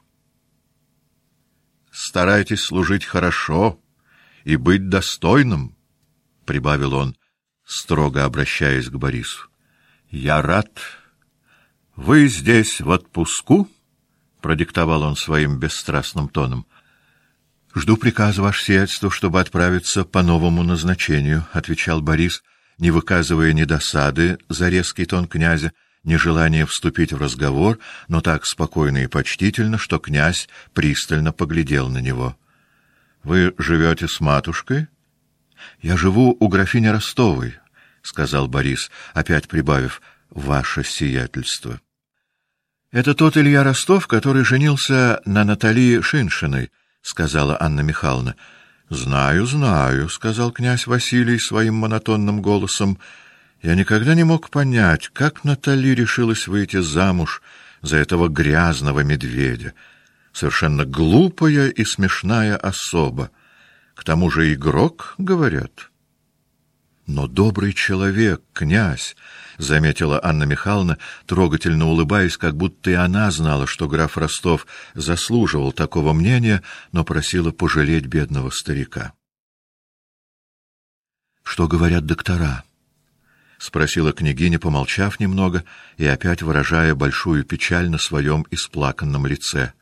A: «Старайтесь служить хорошо и быть достойным», — прибавил он, строго обращаясь к Борису. «Я рад. Вы здесь в отпуску?» — продиктовал он своим бесстрастным тоном. «Жду приказа, ваше сиятельство, чтобы отправиться по новому назначению», — отвечал Борис, не выказывая ни досады за резкий тон князя, ни желания вступить в разговор, но так спокойно и почтительно, что князь пристально поглядел на него. «Вы живете с матушкой?» «Я живу у графини Ростовой», — сказал Борис, опять прибавив «ваше сиятельство». «Это тот Илья Ростов, который женился на Наталье Шиншиной», — сказала Анна Михайловна. «Знаю, знаю», — сказал князь Василий своим монотонным голосом. «Я никогда не мог понять, как Наталья решилась выйти замуж за этого грязного медведя. Совершенно глупая и смешная особа. К тому же игрок, говорят». «Но добрый человек, князь», — заметила Анна Михайловна, трогательно улыбаясь, как будто и она знала, что граф Ростов заслуживал такого мнения, но просила пожалеть бедного старика. «Что говорят доктора?» — спросила княгиня, помолчав немного и опять выражая большую печаль на своем исплаканном лице.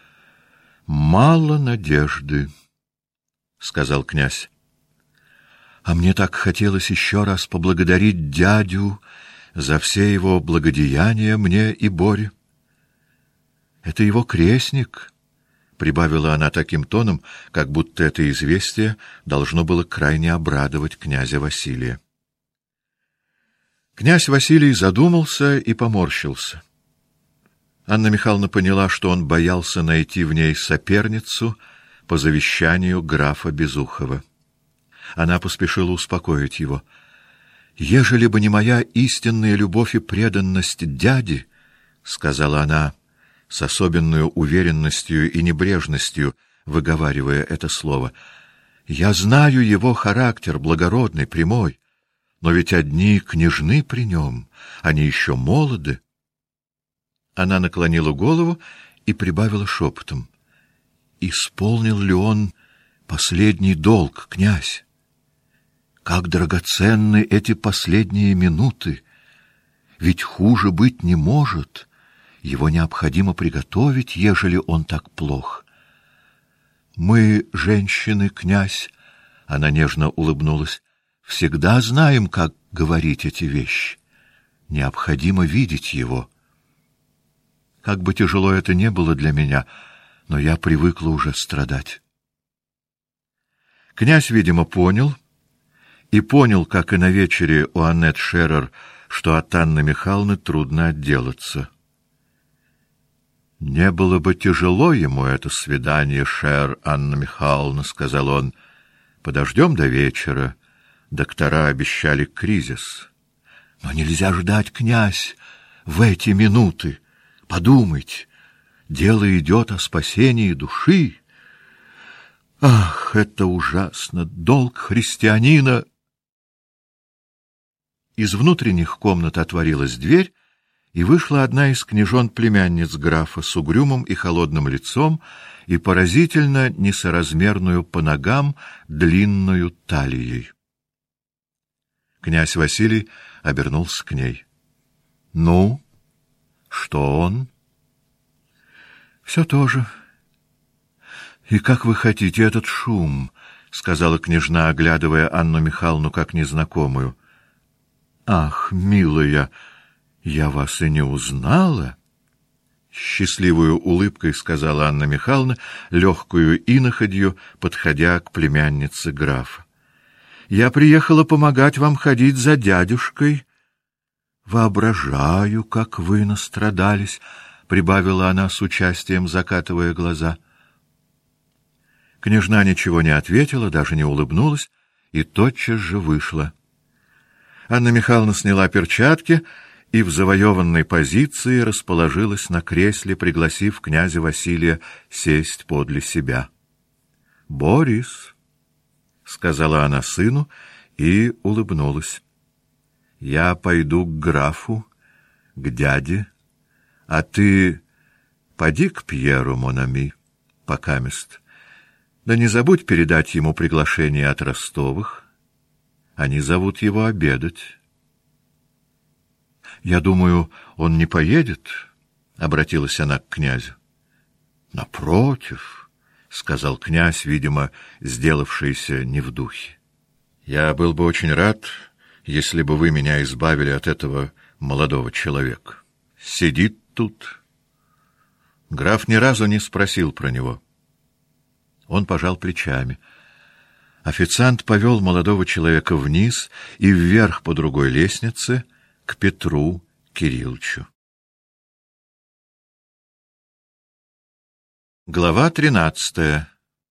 A: «Мало надежды», — сказал князь. «А мне так хотелось еще раз поблагодарить дядю за все его благодеяния мне и Боре. Это его крестник», — прибавила она таким тоном, как будто это известие должно было крайне обрадовать князя Василия. Князь Василий задумался и поморщился. Анна Михайловна поняла, что он боялся найти в ней соперницу по завещанию графа Безухова. Она поспешила успокоить его. «Ежели бы не моя истинная любовь и преданность дяде, — сказала она с особенной уверенностью и небрежностью, выговаривая это слово, — я знаю его характер, благородный, прямой, но ведь одни княжны при нем, они еще молоды». Она наклонила голову и прибавила шепотом: «Исполнил ли он последний долг, князь? Как драгоценны эти последние минуты! Ведь хуже быть не может. Его необходимо приготовить, ежели он так плох. Мы, женщины, князь, — она нежно улыбнулась, — всегда знаем, как говорить эти вещи. Необходимо видеть его. Как бы тяжело это ни было для меня, но я привыкла уже страдать. Князь, видимо, понял, как и на вечере у Аннет Шерер, что от Анны Михайловны трудно отделаться. «Не было бы тяжело ему это свидание, Шер, Анна Михайловна», — сказал он. «Подождем до вечера. Доктора обещали кризис». «Но нельзя ждать, князь, в эти минуты. Подумайте, дело идет о спасении души. Ах, это ужасно! Долг христианина!» Из внутренних комнат отворилась дверь, и вышла одна из княжон-племянниц графа с угрюмым и холодным лицом и поразительно несоразмерную по ногам длинную талией. Князь Василий обернулся к ней. — Ну, что он? — Все то же. — И как вы хотите этот шум? — сказала княжна, оглядывая Анну Михайловну как незнакомую. — Ах, милая! «Я вас и не узнала!» Счастливую улыбкой сказала Анна Михайловна, легкую иноходью, подходя к племяннице графа. «Я приехала помогать вам ходить за дядюшкой». «Воображаю, как вы настрадались», — прибавила она с участием, закатывая глаза. Княжна ничего не ответила, даже не улыбнулась, и тотчас же вышла. Анна Михайловна сняла перчатки и в завоеванной позиции расположилась на кресле, пригласив князя Василия сесть подле себя. — Борис, — сказала она сыну и улыбнулась, — я пойду к графу, к дяде, а ты поди к Пьеру Монами, покамест. Да не забудь передать ему приглашение от Ростовых. Они зовут его обедать. — Я думаю, он не поедет, — обратилась она к князю. — Напротив, — сказал князь, видимо, сделавшийся не в духе. — Я был бы очень рад, если бы вы меня избавили от этого молодого человека. Сидит тут. Граф ни разу не спросил про него. Он пожал плечами. Официант повел молодого человека вниз и вверх по другой лестнице, к Петру Кирилловичу. Глава 13.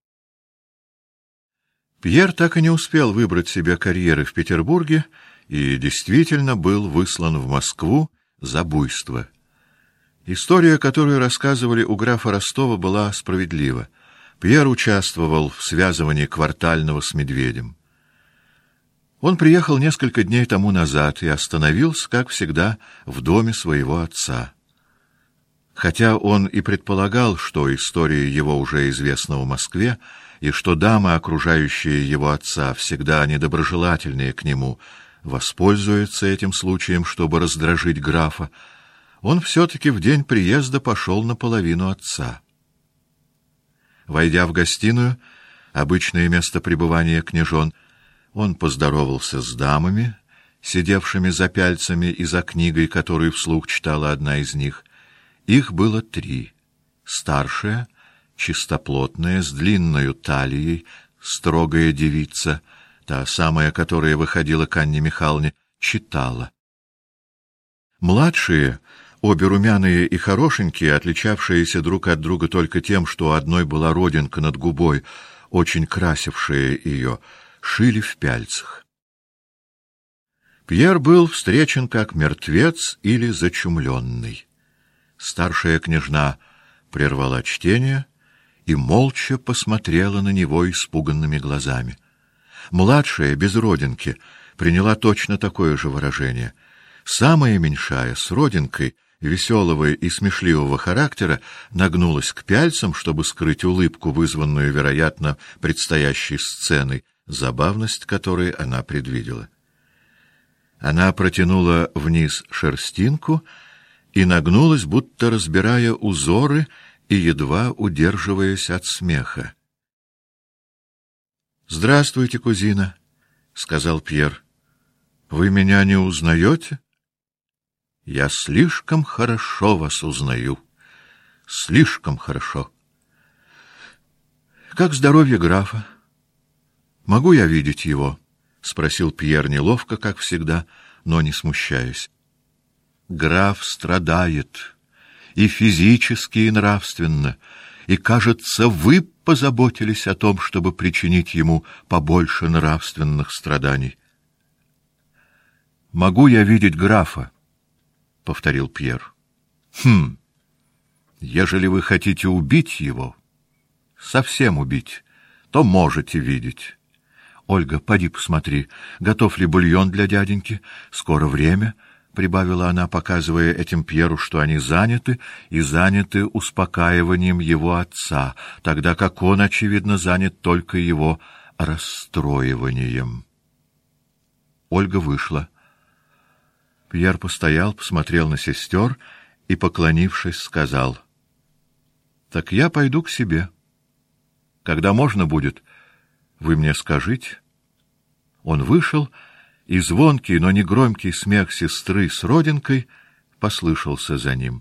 A: Пьер так и не успел выбрать себе карьеры в Петербурге и действительно был выслан в Москву за буйство. История, которую рассказывали у графа Ростова, была справедлива. Пьер участвовал в связывании Квартального с Медведем. Он приехал несколько дней тому назад и остановился, как всегда, в доме своего отца. Хотя он и предполагал, что история его уже известна в Москве, и что дамы, окружающие его отца, всегда недоброжелательные к нему, воспользуются этим случаем, чтобы раздражить графа, он все-таки в день приезда пошел наполовину отца. Войдя в гостиную, обычное место пребывания княжон, он поздоровался с дамами, сидевшими за пяльцами и за книгой, которую вслух читала одна из них. Их было 3. Старшая, чистоплотная, с длинною талией, строгая девица, та самая, которая выходила к Анне Михайловне, читала. Младшие, обе румяные и хорошенькие, отличавшиеся друг от друга только тем, что у одной была родинка над губой, очень красившая ее, шили в пяльцах. Пьер был встречен как мертвец или зачумленный. Старшая княжна прервала чтение и молча посмотрела на него испуганными глазами. Младшая, без родинки, приняла точно такое же выражение. Самая меньшая, с родинкой, веселого и смешливого характера, нагнулась к пяльцам, чтобы скрыть улыбку, вызванную, вероятно, предстоящей сценой, забавность которой она предвидела. Она протянула вниз шерстинку и нагнулась, будто разбирая узоры и едва удерживаясь от смеха. «Здравствуйте, кузина», — сказал Пьер. «Вы меня не узнаете?» «Я слишком хорошо вас узнаю. Слишком хорошо». «Как здоровье графа? Могу я видеть его?» — спросил Пьер неловко, как всегда, но не смущаясь. «Граф страдает, и физически, и нравственно, и, кажется, вы позаботились о том, чтобы причинить ему побольше нравственных страданий». «Могу я видеть графа?» — повторил Пьер. «Хм, ежели вы хотите убить его, совсем убить, то можете видеть. Ольга, поди посмотри, готов ли бульон для дяденьки? Скоро время», — прибавила она, показывая этим Пьеру, что они заняты, и заняты успокаиванием его отца, тогда как он, очевидно, занят только его расстроиванием. Ольга вышла. Пьер постоял, посмотрел на сестер и, поклонившись, сказал: «Так я пойду к себе. Когда можно будет, вы мне скажите». Он вышел, и звонкий, но не громкий смех сестры с родинкой послышался за ним.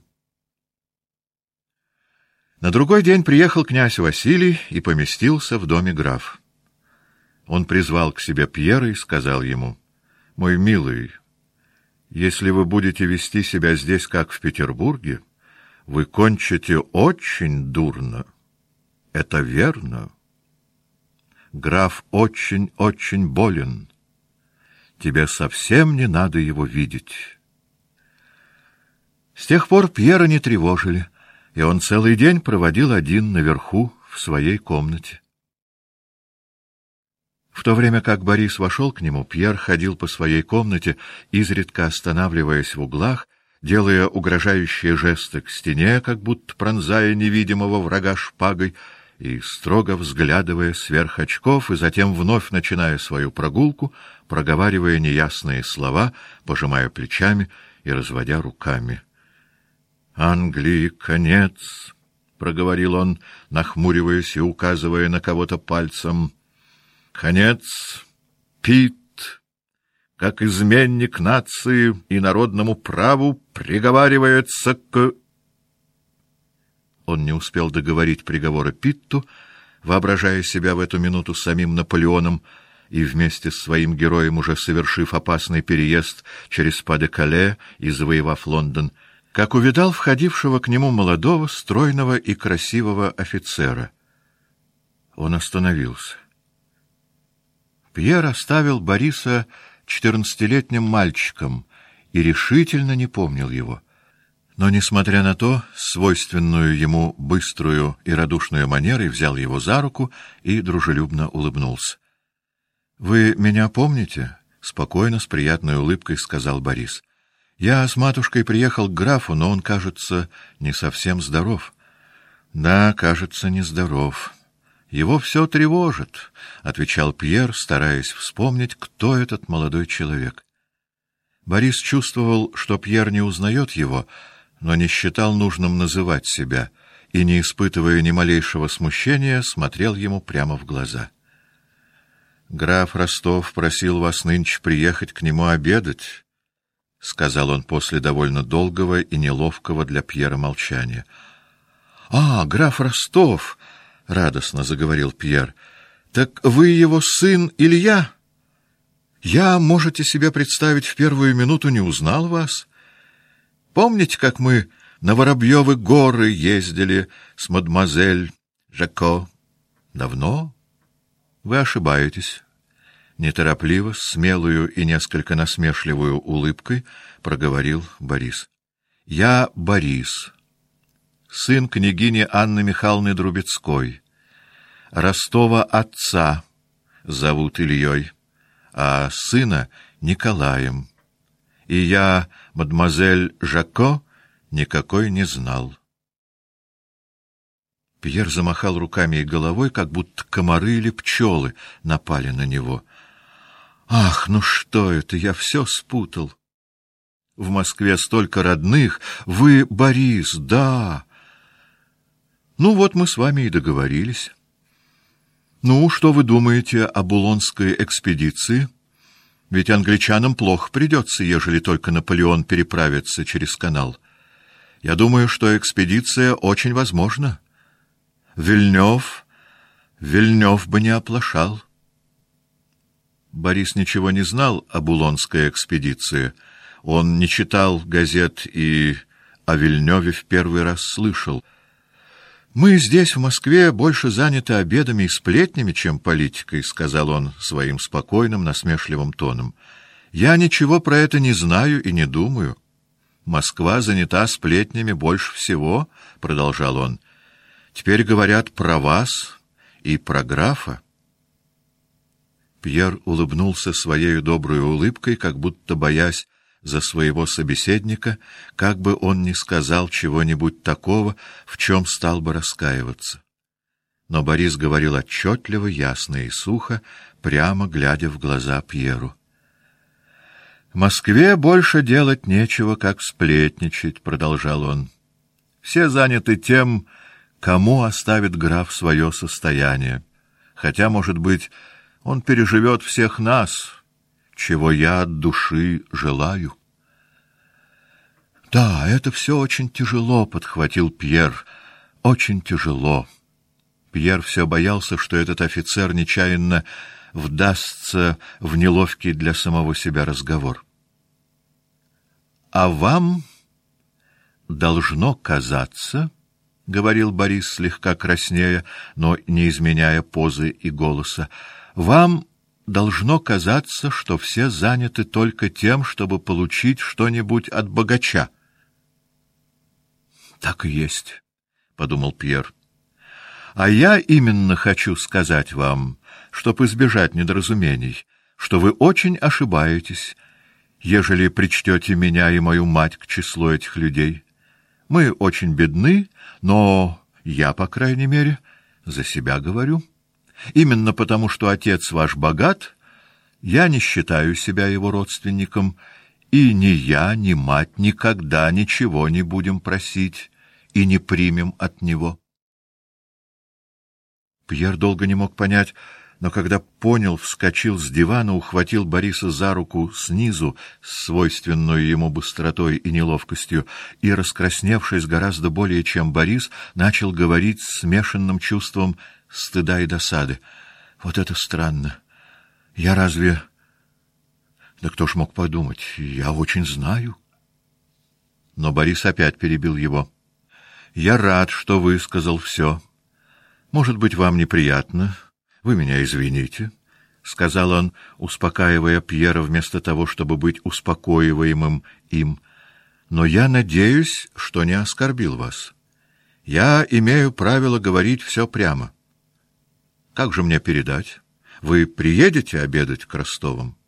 A: На другой день приехал князь Василий и поместился в доме граф. Он призвал к себе Пьера и сказал ему: «Мой милый, если вы будете вести себя здесь, как в Петербурге, вы кончите очень дурно. Это верно. Граф очень-очень болен. Тебе совсем не надо его видеть». С тех пор Пьера не тревожили, и он целый день проводил один наверху в своей комнате. В то время как Борис вошел к нему, Пьер ходил по своей комнате, изредка останавливаясь в углах, делая угрожающие жесты к стене, как будто пронзая невидимого врага шпагой, и строго взглядывая сверх очков, и затем вновь начиная свою прогулку, проговаривая неясные слова, пожимая плечами и разводя руками. «Англии конец», — проговорил он, нахмуриваясь и указывая на кого-то пальцем. «Конец, Пит, как изменник нации и народному праву, приговаривается к...» Он не успел договорить приговора Питту, воображая себя в эту минуту самим Наполеоном и вместе с своим героем уже совершив опасный переезд через Па-де-Кале и завоевав Лондон, как увидал входившего к нему молодого, стройного и красивого офицера. Он остановился. Пьер оставил Бориса 14-летним мальчиком и решительно не помнил его. Но, несмотря на то, свойственную ему быструю и радушную манерой взял его за руку и дружелюбно улыбнулся. — Вы меня помните? — спокойно, с приятной улыбкой сказал Борис. — Я с матушкой приехал к графу, но он, кажется, не совсем здоров. — Да, кажется, нездоров. Его все тревожит, — отвечал Пьер, стараясь вспомнить, кто этот молодой человек. Борис чувствовал, что Пьер не узнает его, но не считал нужным называть себя, и, не испытывая ни малейшего смущения, смотрел ему прямо в глаза. — Граф Ростов просил вас нынче приехать к нему обедать, — сказал он после довольно долгого и неловкого для Пьера молчания. — А, граф Ростов! — радостно заговорил Пьер. — Так вы его сын Илья? Я, можете себе представить, в первую минуту не узнал вас. Помните, как мы на Воробьевы горы ездили с мадемуазель Жако? Давно? Вы ошибаетесь. Неторопливо, с смелую и несколько насмешливую улыбкой проговорил Борис. Я Борис, сын княгини Анны Михайловны Друбецкой. Ростова отца зовут Ильей, а сына Николаем. И я мадемуазель Жако никакой не знал. Пьер замахал руками и головой, как будто комары или пчелы напали на него. Ах, ну что это, я все спутал. В Москве столько родных. Вы Борис, да. Ну вот мы с вами и договорились. Ну, что вы думаете о Булонской экспедиции? Ведь англичанам плохо придется, ежели только Наполеон переправится через канал. Я думаю, что экспедиция очень возможна. Вильнёв бы не оплошал. Борис ничего не знал о Булонской экспедиции. Он не читал газет и о Вильнёве в первый раз слышал. «Мы здесь, в Москве, больше заняты обедами и сплетнями, чем политикой», — сказал он своим спокойным, насмешливым тоном. «Я ничего про это не знаю и не думаю. Москва занята сплетнями больше всего», — продолжал он. «Теперь говорят про вас и про графа». Пьер улыбнулся своей доброй улыбкой, как будто боясь за своего собеседника, как бы он ни сказал чего-нибудь такого, в чем стал бы раскаиваться. Но Борис говорил отчетливо, ясно и сухо, прямо глядя в глаза Пьеру. «В Москве больше делать нечего, как сплетничать», — продолжал он. «Все заняты тем, кому оставит граф свое состояние, хотя, может быть, он переживет всех нас, чего я от души желаю». «Да, это все очень тяжело», — подхватил Пьер, — «очень тяжело». Пьер все боялся, что этот офицер нечаянно вдастся в неловкий для самого себя разговор. «А вам должно казаться, — говорил Борис, слегка краснея, но не изменяя позы и голоса, — вам должно казаться, что все заняты только тем, чтобы получить что-нибудь от богача». «Так и есть», — подумал Пьер. «А я именно хочу сказать вам, чтоб избежать недоразумений, что вы очень ошибаетесь, ежели причтете меня и мою мать к числу этих людей. Мы очень бедны, но я, по крайней мере, за себя говорю. Именно потому, что отец ваш богат, я не считаю себя его родственником, и ни я, ни мать никогда ничего не будем просить и не примем от него». Пьер долго не мог понять, но когда понял, вскочил с дивана, ухватил Бориса за руку снизу с свойственной ему быстротой и неловкостью и, раскрасневшись гораздо более, чем Борис, начал говорить с смешанным чувством стыда и досады. «Вот это странно! Я разве... Да кто ж мог подумать? Я очень знаю». Но Борис опять перебил его. «Я рад, что высказал все. Может быть, вам неприятно. Вы меня извините», — сказал он, успокаивая Пьера вместо того, чтобы быть успокоиваемым им. «Но я надеюсь, что не оскорбил вас. Я имею правило говорить все прямо. Как же мне передать? Вы приедете обедать к Ростовым?»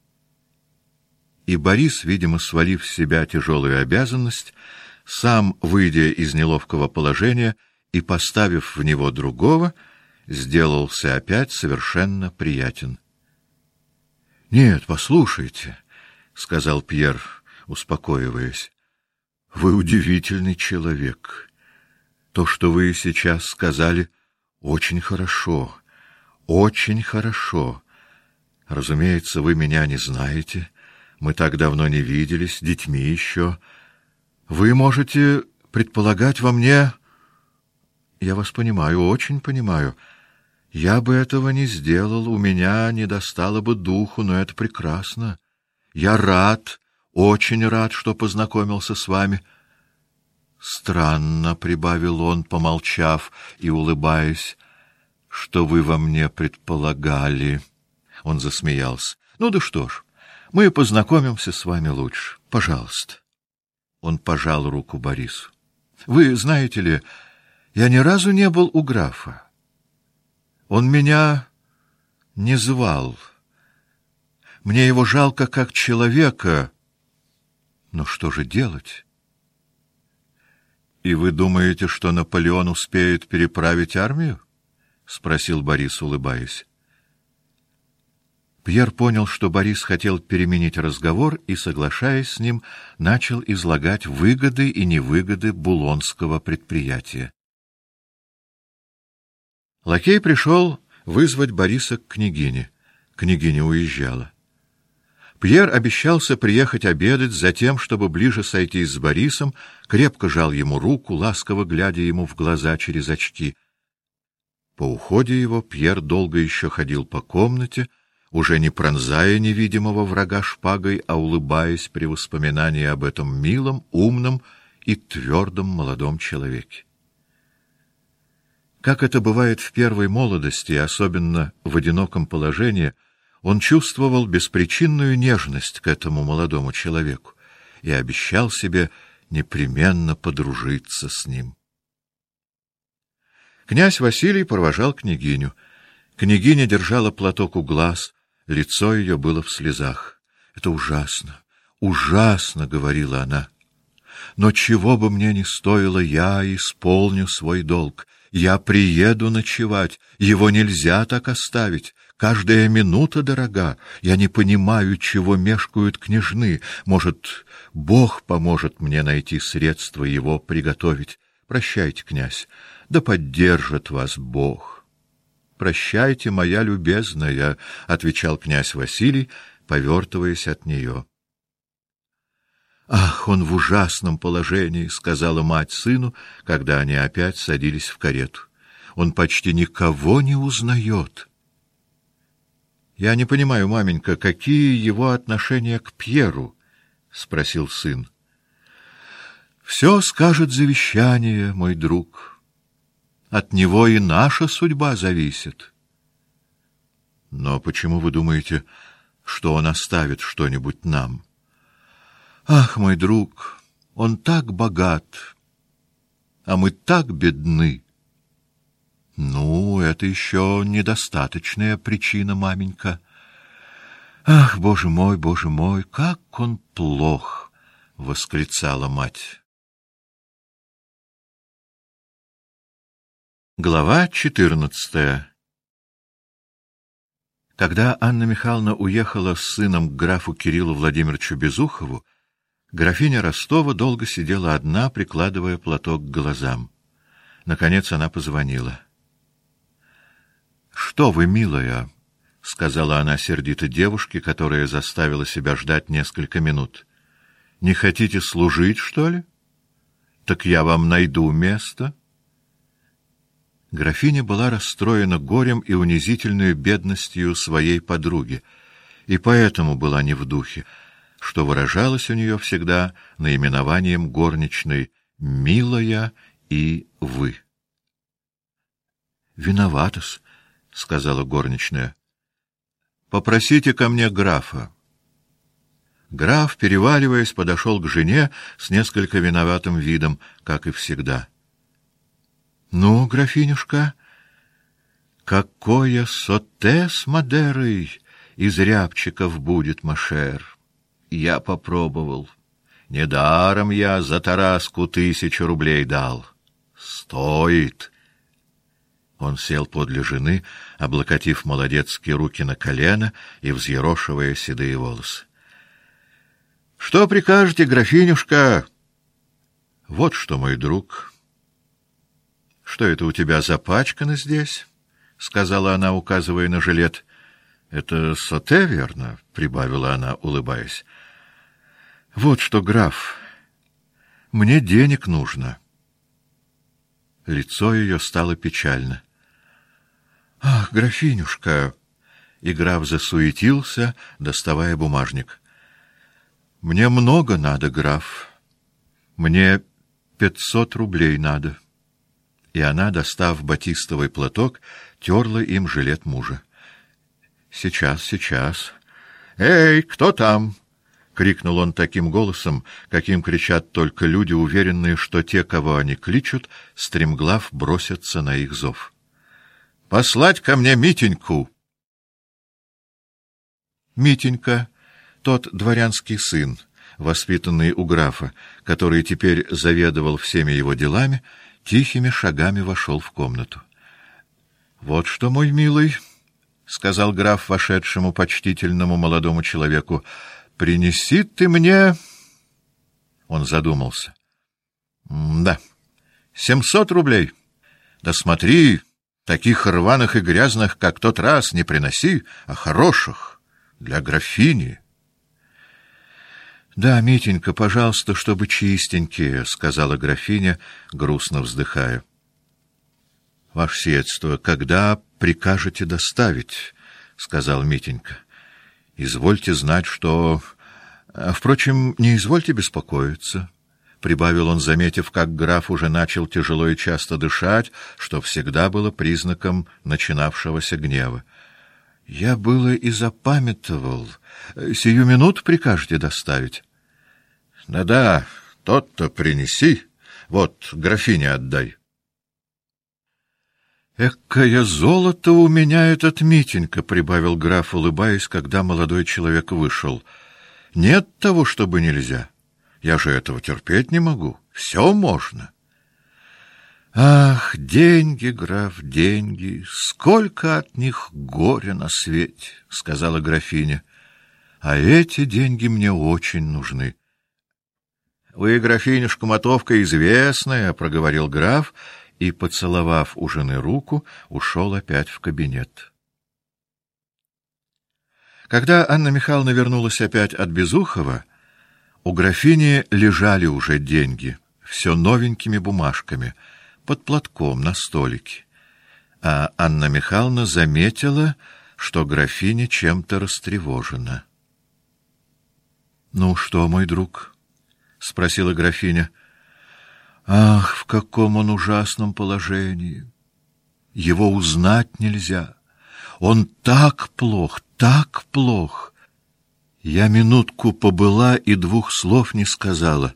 A: И Борис, видимо, свалив с себя тяжелую обязанность, сам, выйдя из неловкого положения и поставив в него другого, сделался опять совершенно приятен. «Нет, послушайте», — сказал Пьер, успокоиваясь, — «вы удивительный человек. То, что вы сейчас сказали, очень хорошо, очень хорошо. Разумеется, вы меня не знаете, мы так давно не виделись, детьми еще. Вы можете предполагать во мне... Я вас понимаю, очень понимаю. Я бы этого не сделал, у меня не достало бы духу, но это прекрасно. Я рад, очень рад, что познакомился с вами». «Странно», — прибавил он, помолчав и улыбаясь, — «что вы во мне предполагали». Он засмеялся. «Ну да что ж, мы познакомимся с вами лучше. Пожалуйста». Он пожал руку Борису. «Вы знаете ли, я ни разу не был у графа. Он меня не звал. Мне его жалко как человека. Но что же делать?» «И вы думаете, что Наполеон успеет переправить армию?» — спросил Борис, улыбаясь. Пьер понял, что Борис хотел переменить разговор и, соглашаясь с ним, начал излагать выгоды и невыгоды булонского предприятия. Лакей пришел вызвать Бориса к княгине. Княгиня уезжала. Пьер обещался приехать обедать, затем, чтобы ближе сойтись с Борисом, крепко жал ему руку, ласково глядя ему в глаза через очки. По уходе его Пьер долго еще ходил по комнате, уже не пронзая невидимого врага шпагой, а улыбаясь при воспоминании об этом милом, умном и твердом молодом человеке. Как это бывает в первой молодости, особенно в одиноком положении, он чувствовал беспричинную нежность к этому молодому человеку и обещал себе непременно подружиться с ним. Князь Василий провожал княгиню. Княгиня держала платок у глаз, лицо ее было в слезах. «Это ужасно, ужасно», — говорила она. «Но чего бы мне ни стоило, я исполню свой долг. Я приеду ночевать, его нельзя так оставить. Каждая минута дорога. Я не понимаю, чего мешкают княжны. Может, Бог поможет мне найти средства его приготовить. Прощайте, князь, да поддержит вас Бог». «Прощайте, моя любезная», — отвечал князь Василий, повертываясь от нее. «Ах, он в ужасном положении», — сказала мать сыну, когда они опять садились в карету. «Он почти никого не узнает». «Я не понимаю, маменька, какие его отношения к Пьеру?» — спросил сын. «Все скажет завещание, мой друг. От него и наша судьба зависит». «Но почему вы думаете, что он оставит что-нибудь нам?» «Ах, мой друг, он так богат, а мы так бедны». «Ну, это еще недостаточная причина, маменька». «Ах, боже мой, как он плох!» — восклицала мать. Глава 14. Когда Анна Михайловна уехала с сыном к графу Кириллу Владимировичу Безухову, графиня Ростова долго сидела одна, прикладывая платок к глазам. Наконец она позвонила. «Что вы, милая?» — сказала она сердито девушке, которая заставила себя ждать несколько минут. «Не хотите служить, что ли? Так я вам найду место». Графиня была расстроена горем и унизительной бедностью своей подруги, и поэтому была не в духе, что выражалось у нее всегда наименованием горничной «милая» и «вы». «Виновата-с», — сказала горничная. «Попросите ко мне графа». Граф, переваливаясь, подошел к жене с несколько виноватым видом, как и всегда. «Ну, графинюшка, какое соте с Мадерой из рябчиков будет, машер? Я попробовал. Недаром я за тараску 1000 рублей дал. Стоит». Он сел подле жены, облокотив молодецкие руки на колено и взъерошивая седые волосы. «Что прикажете, графинюшка?» «Вот что, мой друг. Что это у тебя запачкано здесь?» — сказала она, указывая на жилет. «Это соте, верно?» — прибавила она, улыбаясь. «Вот что, граф, мне денег нужно». Лицо ее стало печально. «Ах, графинюшка!» И граф засуетился, доставая бумажник. «Мне много надо, граф. Мне 500 рублей надо». И она, достав батистовый платок, терла им жилет мужа. «Сейчас, сейчас. Эй, кто там?» — крикнул он таким голосом, каким кричат только люди, уверенные, что те, кого они кличут, стремглав бросятся на их зов. «Послать ко мне Митеньку!» Митенька, тот дворянский сын, воспитанный у графа, который теперь заведовал всеми его делами, тихими шагами вошел в комнату. «Вот что, мой милый», — сказал граф вошедшему почтительному молодому человеку, — принеси ты мне... Он задумался. — Да, 700 рублей. Да смотри, таких рваных и грязных, как тот раз, не приноси, а хороших, для графини. — Да, Митенька, пожалуйста, чтобы чистенькие, — сказала графиня, грустно вздыхая. — Ваше сиятельство, когда прикажете доставить? — сказал Митенька. — Извольте знать, что... Впрочем, не извольте беспокоиться, — прибавил он, заметив, как граф уже начал тяжело и часто дышать, что всегда было признаком начинавшегося гнева. — Я было и запамятовал. Сию минуту прикажете доставить? — Да-да, тот-то принеси. Вот, графине отдай. — Экое золото у меня этот Митенька, — прибавил граф, улыбаясь, когда молодой человек вышел. — Нет того, чтобы нельзя. Я же этого терпеть не могу. Все можно. — Ах, деньги, граф, деньги! Сколько от них горя на свете, — сказала графиня. — А эти деньги мне очень нужны. — Вы, графиня Шкуматовка, известная, — проговорил граф, и, поцеловав у жены руку, ушел опять в кабинет. Когда Анна Михайловна вернулась опять от Безухова, у графини лежали уже деньги, все новенькими бумажками, под платком на столике. А Анна Михайловна заметила, что графиня чем-то растревожена. — Ну что, мой друг? — спросила графиня. — Ах, в каком он ужасном положении! Его узнать нельзя. Он так плох, так плох. Я минутку побыла и двух слов не сказала.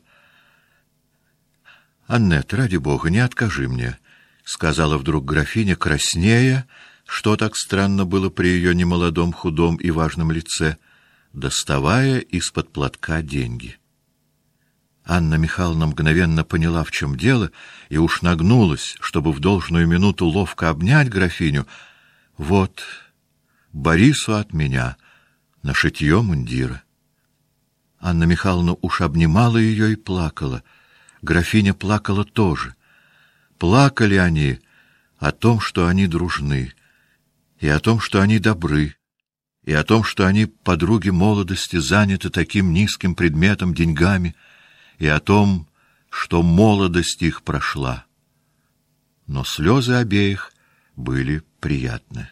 A: — Аннет, ради бога, не откажи мне, — сказала вдруг графиня, краснея, что так странно было при ее немолодом, худом и важном лице, доставая из-под платка деньги. Анна Михайловна мгновенно поняла, в чем дело, и уж нагнулась, чтобы в должную минуту ловко обнять графиню. — Вот, Борису от меня на шитье мундира. Анна Михайловна уж обнимала ее и плакала. Графиня плакала тоже. Плакали они о том, что они дружны, и о том, что они добры, и о том, что они, подруги молодости, заняты таким низким предметом, деньгами, и о том, что молодость их прошла. Но слезы обеих были приятны.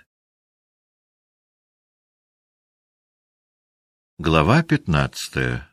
A: Глава 15.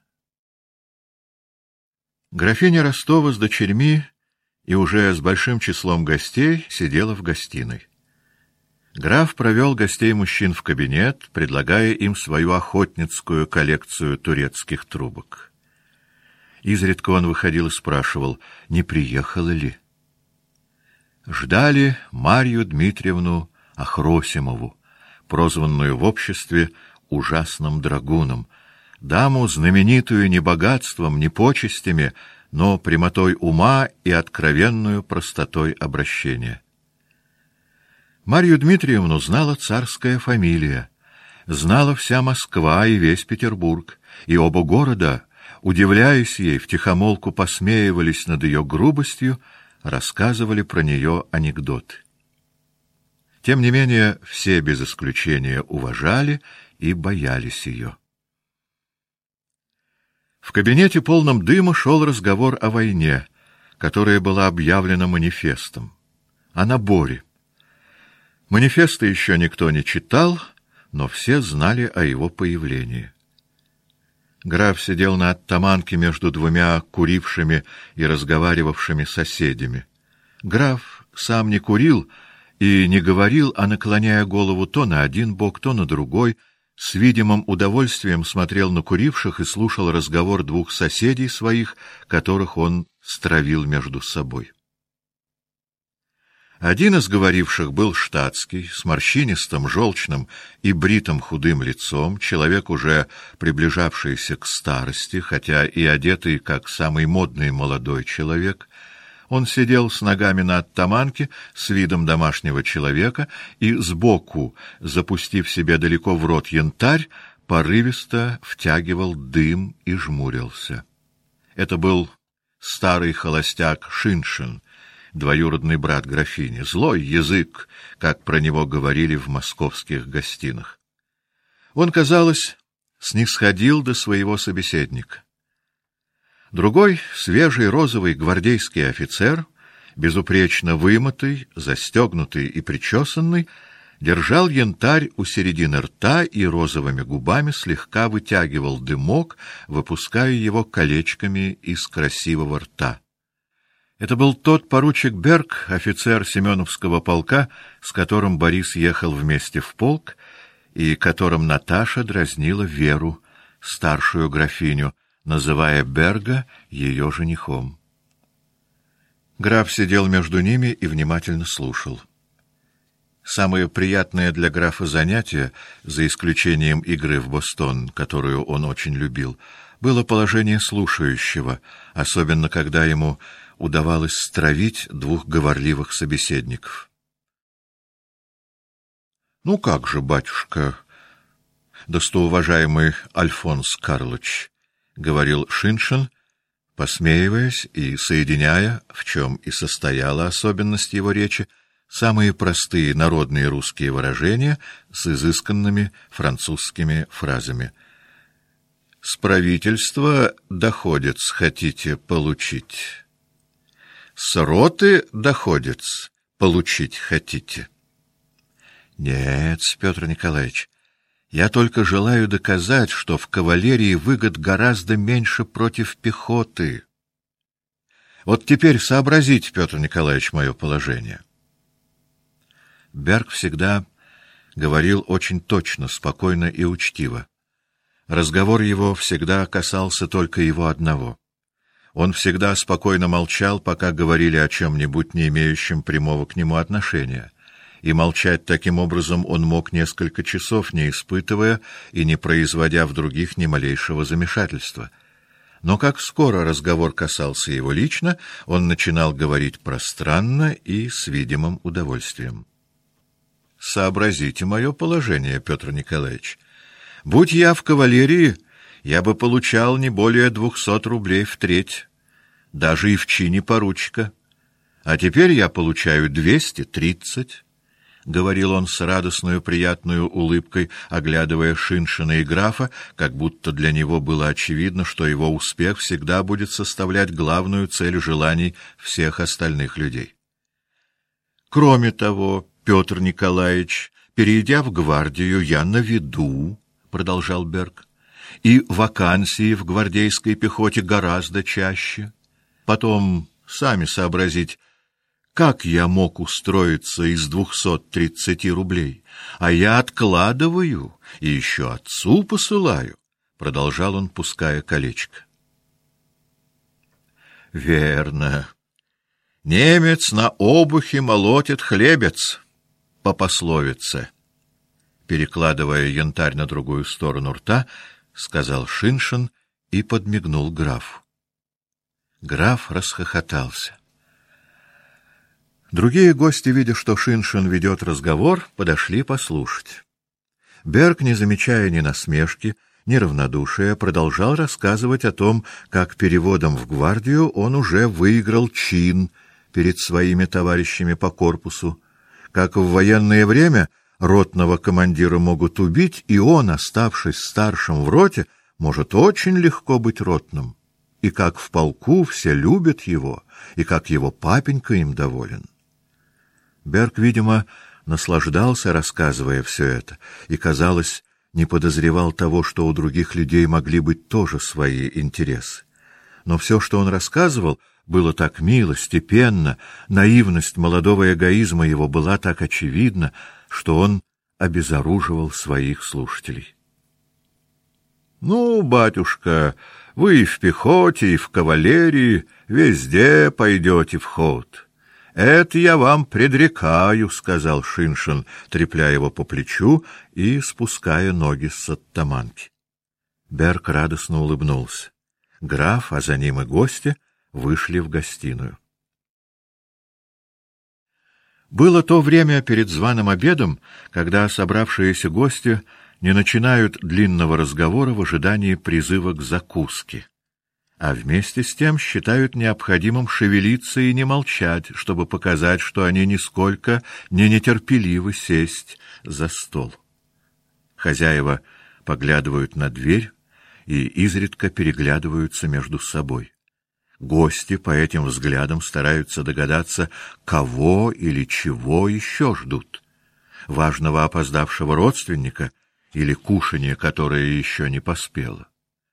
A: Графиня Ростова с дочерьми и уже с большим числом гостей сидела в гостиной. Граф провел гостей-мужчин в кабинет, предлагая им свою охотницкую коллекцию турецких трубок. Изредка он выходил и спрашивал, не приехала ли. Ждали Марью Дмитриевну Ахросимову, прозванную в обществе ужасным драгуном, даму, знаменитую не богатством, не почестями, но прямотой ума и откровенную простотой обращения. Марью Дмитриевну знала царская фамилия, знала вся Москва и весь Петербург, и оба города, удивляясь ей, втихомолку посмеивались над ее грубостью, рассказывали про нее анекдоты. Тем не менее, все без исключения уважали и боялись ее. В кабинете, полном дыма, шел разговор о войне, которая была объявлена манифестом, о наборе. Манифеста еще никто не читал, но все знали о его появлении. Граф сидел на оттаманке между двумя курившими и разговаривавшими соседями. Граф сам не курил и не говорил, а, наклоняя голову то на один бок, то на другой, с видимым удовольствием смотрел на куривших и слушал разговор двух соседей своих, которых он стравил между собой. Один из говоривших был штатский, с морщинистым, желчным и бритым худым лицом, человек, уже приближавшийся к старости, хотя и одетый как самый модный молодой человек. Он сидел с ногами на оттаманке, с видом домашнего человека, и сбоку, запустив себе далеко в рот янтарь, порывисто втягивал дым и жмурился. Это был старый холостяк Шиншин, двоюродный брат графини, злой язык, как про него говорили в московских гостинах. Он, казалось, снисходил до своего собеседника. Другой, свежий розовый гвардейский офицер, безупречно вымытый, застегнутый и причесанный, держал янтарь у середины рта и розовыми губами слегка вытягивал дымок, выпуская его колечками из красивого рта. Это был тот поручик Берг, офицер Семеновского полка, с которым Борис ехал вместе в полк, и которым Наташа дразнила Веру, старшую графиню, называя Берга ее женихом. Граф сидел между ними и внимательно слушал. Самое приятное для графа занятие, за исключением игры в бостон, которую он очень любил, было положение слушающего, особенно когда ему удавалось стравить двух говорливых собеседников. — Ну как же, батюшка, достоуважаемый Альфонс Карлыч, — говорил Шиншин, посмеиваясь и соединяя, в чем и состояла особенность его речи, самые простые народные русские выражения с изысканными французскими фразами. «С правительства доходец хотите получить? С роты доходец получить хотите?» «Нет, Петр Николаевич, я только желаю доказать, что в кавалерии выгод гораздо меньше против пехоты. Вот теперь сообразите, Петр Николаевич, мое положение». Берг всегда говорил очень точно, спокойно и учтиво. Разговор его всегда касался только его одного. Он всегда спокойно молчал, пока говорили о чем-нибудь, не имеющем прямого к нему отношения. И молчать таким образом он мог несколько часов, не испытывая и не производя в других ни малейшего замешательства. Но как скоро разговор касался его лично, он начинал говорить пространно и с видимым удовольствием. Сообразите мое положение, Петр Николаевич. Будь я в кавалерии, я бы получал не более 200 рублей в треть, даже и в чине поручика. А теперь я получаю 230, — говорил он с радостной приятной улыбкой, оглядывая Шиншина и графа, как будто для него было очевидно, что его успех всегда будет составлять главную цель желаний всех остальных людей. Кроме того, Петр Николаевич, перейдя в гвардию, я на виду, — продолжал Берг, — и вакансии в гвардейской пехоте гораздо чаще. Потом, сами сообразить, как я мог устроиться из 230 рублей, а я откладываю и еще отцу посылаю, — продолжал он, пуская колечко. — Верно. Немец на обухе молотит хлебец, по пословице. Перекладывая янтарь на другую сторону рта, сказал Шиншин и подмигнул графу. Граф расхохотался. Другие гости, видя, что Шиншин ведет разговор, подошли послушать. Берг, не замечая ни насмешки, ни равнодушия, продолжал рассказывать о том, как переводом в гвардию он уже выиграл чин перед своими товарищами по корпусу, как в военное время ротного командира могут убить, и он, оставшись старшим в роте, может очень легко быть ротным, и как в полку все любят его, и как его папенька им доволен. Берг, видимо, наслаждался, рассказывая все это, и, казалось, не подозревал того, что у других людей могли быть тоже свои интересы. Но все, что он рассказывал, было так мило, степенно, наивность молодого эгоизма его была так очевидна, что он обезоруживал своих слушателей. — Ну, батюшка, вы и в пехоте, и в кавалерии везде пойдете в ход. Это я вам предрекаю, — сказал Шиншин, трепля его по плечу и спуская ноги с оттаманки. Берг радостно улыбнулся. Граф, а за ним и гости, вышли в гостиную. Было то время перед званым обедом, когда собравшиеся гости не начинают длинного разговора в ожидании призыва к закуске, а вместе с тем считают необходимым шевелиться и не молчать, чтобы показать, что они нисколько не нетерпеливы сесть за стол. Хозяева поглядывают на дверь и изредка переглядываются между собой. Гости по этим взглядам стараются догадаться, кого или чего еще ждут: важного опоздавшего родственника или кушанье, которое еще не поспело.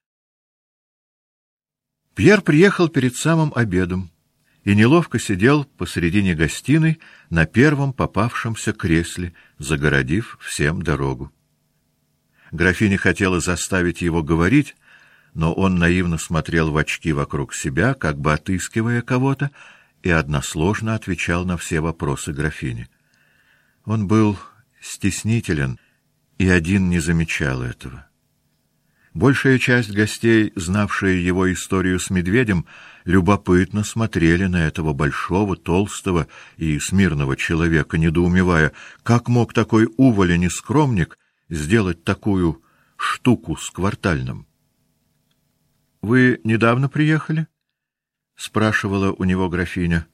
A: Пьер приехал перед самым обедом и неловко сидел посредине гостиной на первом попавшемся кресле, загородив всем дорогу. Графиня хотела заставить его говорить, но он наивно смотрел в очки вокруг себя, как бы отыскивая кого-то, и односложно отвечал на все вопросы графини. Он был стеснителен, и один не замечал этого. Большая часть гостей, знавшие его историю с медведем, любопытно смотрели на этого большого, толстого и смирного человека, недоумевая, как мог такой уволень и скромник сделать такую штуку с квартальным. — Вы недавно приехали? — спрашивала у него графиня.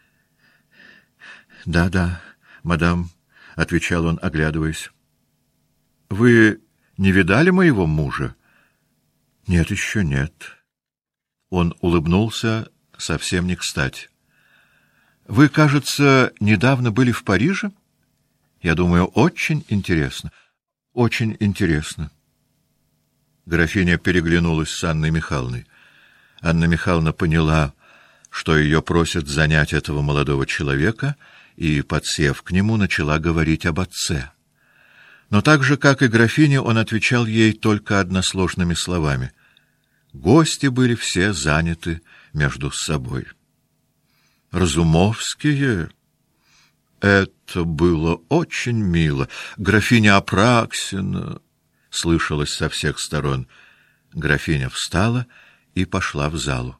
A: — Да, мадам, — отвечал он, оглядываясь. — Вы не видали моего мужа? — Нет, еще нет. Он улыбнулся совсем не кстати. — Вы, кажется, недавно были в Париже? Я думаю, очень интересно. Очень интересно. Графиня переглянулась с Анной Михайловной. Анна Михайловна поняла, что ее просят занять этого молодого человека, и, подсев к нему, начала говорить об отце. Но так же, как и графиня, он отвечал ей только односложными словами. Гости были все заняты между собой. Разумовские... Это было очень мило. Графиня Апраксина... Слышалось со всех сторон. Графиня встала и пошла в залу.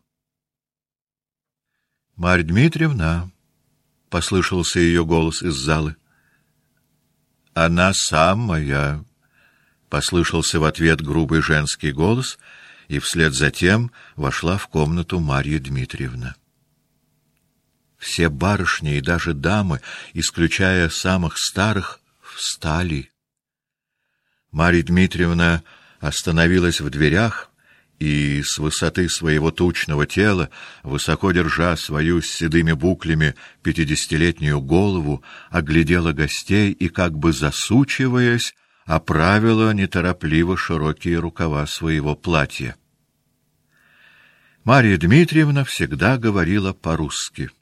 A: — Марья Дмитриевна, — послышался ее голос из залы. — Она самая, — послышался в ответ грубый женский голос, и вслед за тем вошла в комнату Марья Дмитриевна. Все барышни и даже дамы, исключая самых старых, встали. Марья Дмитриевна остановилась в дверях и с высоты своего тучного тела, высоко держа свою с седыми буклями 50-летнюю голову, оглядела гостей и, как бы засучиваясь, оправила неторопливо широкие рукава своего платья. Марья Дмитриевна всегда говорила по-русски.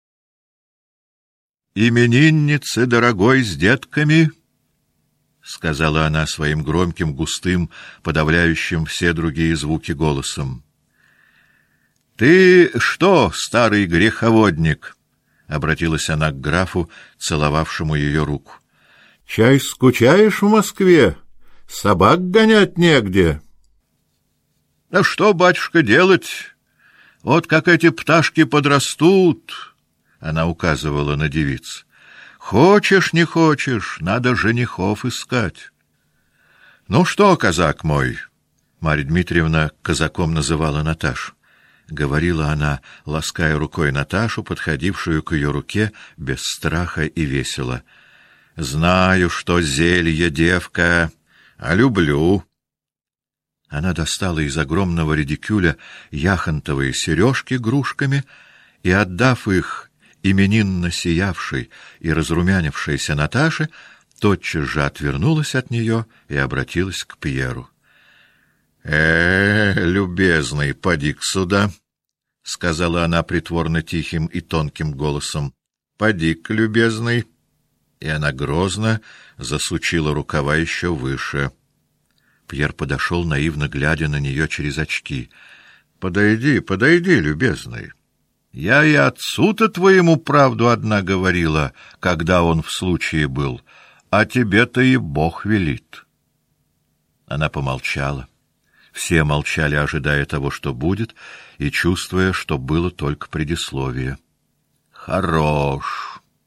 A: «Именинницы дорогой с детками», — сказала она своим громким, густым, подавляющим все другие звуки голосом. — Ты что, старый греховодник? — обратилась она к графу, целовавшему ее руку. — Чай скучаешь в Москве? Собак гонять негде. — Да что, батюшка, делать? Вот как эти пташки подрастут, — она указывала на девиц. Хочешь, не хочешь, надо женихов искать. — Ну что, казак мой? — Марья Дмитриевна казаком называла Наташу. Говорила она, лаская рукой Наташу, подходившую к ее руке без страха и весело. — Знаю, что зелье, девка, а люблю. Она достала из огромного редикюля яхонтовые сережки грушками и, отдав их именинно сиявшей и разрумянившейся Наташе, тотчас же отвернулась от нее и обратилась к Пьеру. — любезный, поди-ка сюда, — сказала она притворно тихим и тонким голосом. — Поди-ка, любезный. И она грозно засучила рукава еще выше. Пьер подошел, наивно глядя на нее через очки. — Подойди, подойди, любезный. Я и отцу-то твоему правду одна говорила, когда он в случае был, а тебе-то и Бог велит. Она помолчала. Все молчали, ожидая того, что будет, и чувствуя, что было только предисловие. — Хорош!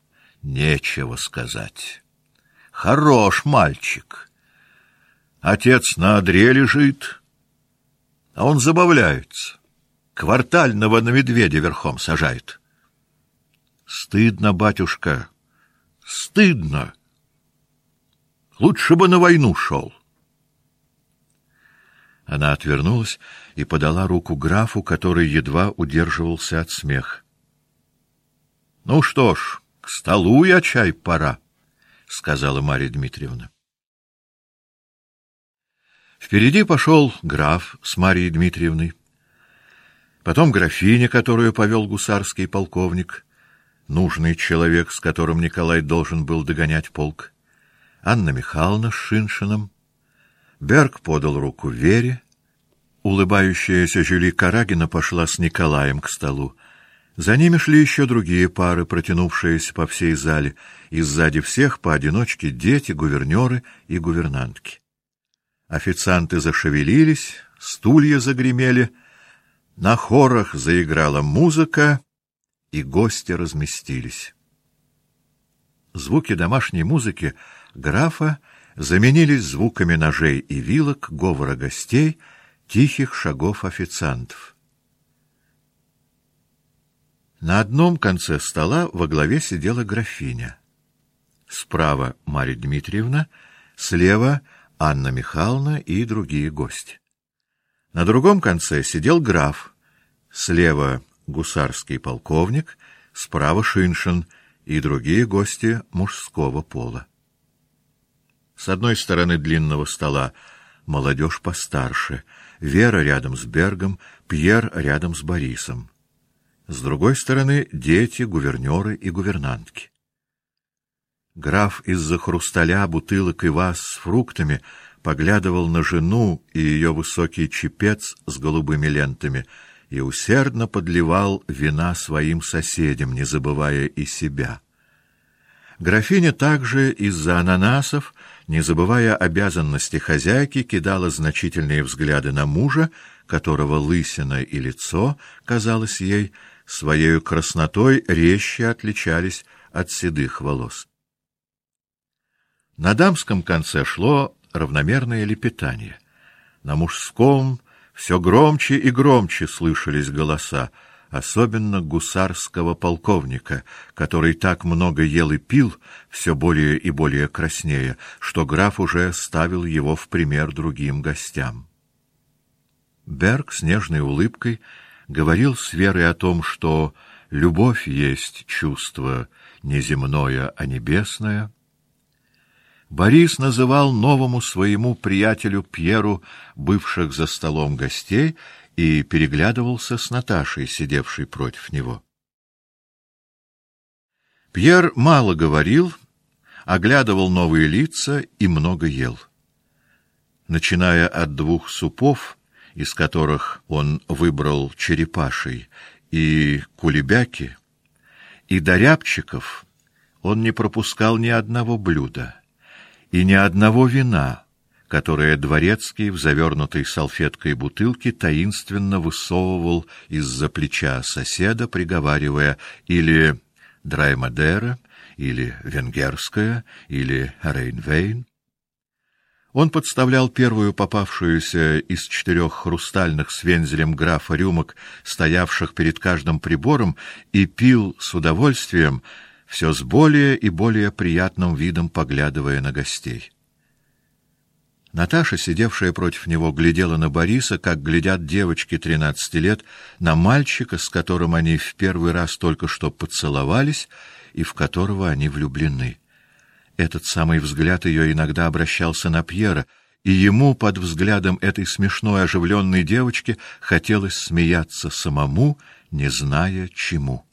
A: Нечего сказать. Хорош мальчик. Отец на одре лежит, а он забавляется. Квартального на медведя верхом сажает. Стыдно, батюшка, стыдно. Лучше бы на войну шел. Она отвернулась и подала руку графу, который едва удерживался от смеха. — Ну что ж, к столу я чай пора, — сказала Марья Дмитриевна. Впереди пошел граф с Марьей Дмитриевной, потом графиня, которую повел гусарский полковник, нужный человек, с которым Николай должен был догонять полк, Анна Михайловна с Шиншиным. Берг подал руку Вере. Улыбающаяся Жюли Карагина пошла с Николаем к столу. За ними шли еще другие пары, протянувшиеся по всей зале, и сзади всех поодиночке дети, гувернеры и гувернантки. Официанты зашевелились, стулья загремели, на хорах заиграла музыка, и гости разместились. Звуки домашней музыки графа заменились звуками ножей и вилок, говора гостей, тихих шагов официантов. На одном конце стола во главе сидела графиня. Справа Марья Дмитриевна, слева Анна Михайловна и другие гости. На другом конце сидел граф, слева гусарский полковник, справа Шиншин и другие гости мужского пола. С одной стороны длинного стола молодежь постарше, Вера рядом с Бергом, Пьер рядом с Борисом. С другой стороны дети, гувернеры и гувернантки. Граф из-за хрусталя, бутылок и ваз с фруктами поглядывал на жену и ее высокий чепец с голубыми лентами и усердно подливал вина своим соседям, не забывая и себя. Графиня также из-за ананасов, не забывая обязанности хозяйки, кидала значительные взгляды на мужа, которого лысина и лицо, казалось ей, своею краснотой резче отличались от седых волос. На дамском конце шло равномерное лепетание. На мужском все громче и громче слышались голоса, особенно гусарского полковника, который так много ел и пил, все более и более краснея, что граф уже ставил его в пример другим гостям. Берг с нежной улыбкой говорил с Верой о том, что любовь есть чувство не земное, а небесное. Борис называл новому своему приятелю Пьеру бывших за столом гостей и переглядывался с Наташей, сидевшей против него. Пьер мало говорил, оглядывал новые лица и много ел. Начиная от 2 супов, из которых он выбрал черепаший и кулебяки, и до рябчиков, он не пропускал ни одного блюда и ни одного вина, которое дворецкий в завернутой салфеткой бутылке таинственно высовывал из-за плеча соседа, приговаривая или драймадера, или венгерская, или рейнвейн. Он подставлял первую попавшуюся из 4 хрустальных с вензелем графа рюмок, стоявших перед каждым прибором, и пил с удовольствием, все с более и более приятным видом поглядывая на гостей. Наташа, сидевшая против него, глядела на Бориса, как глядят девочки 13 лет, на мальчика, с которым они в первый раз только что поцеловались и в которого они влюблены. Этот самый взгляд ее иногда обращался на Пьера, и ему под взглядом этой смешной оживленной девочки хотелось смеяться самому, не зная чему.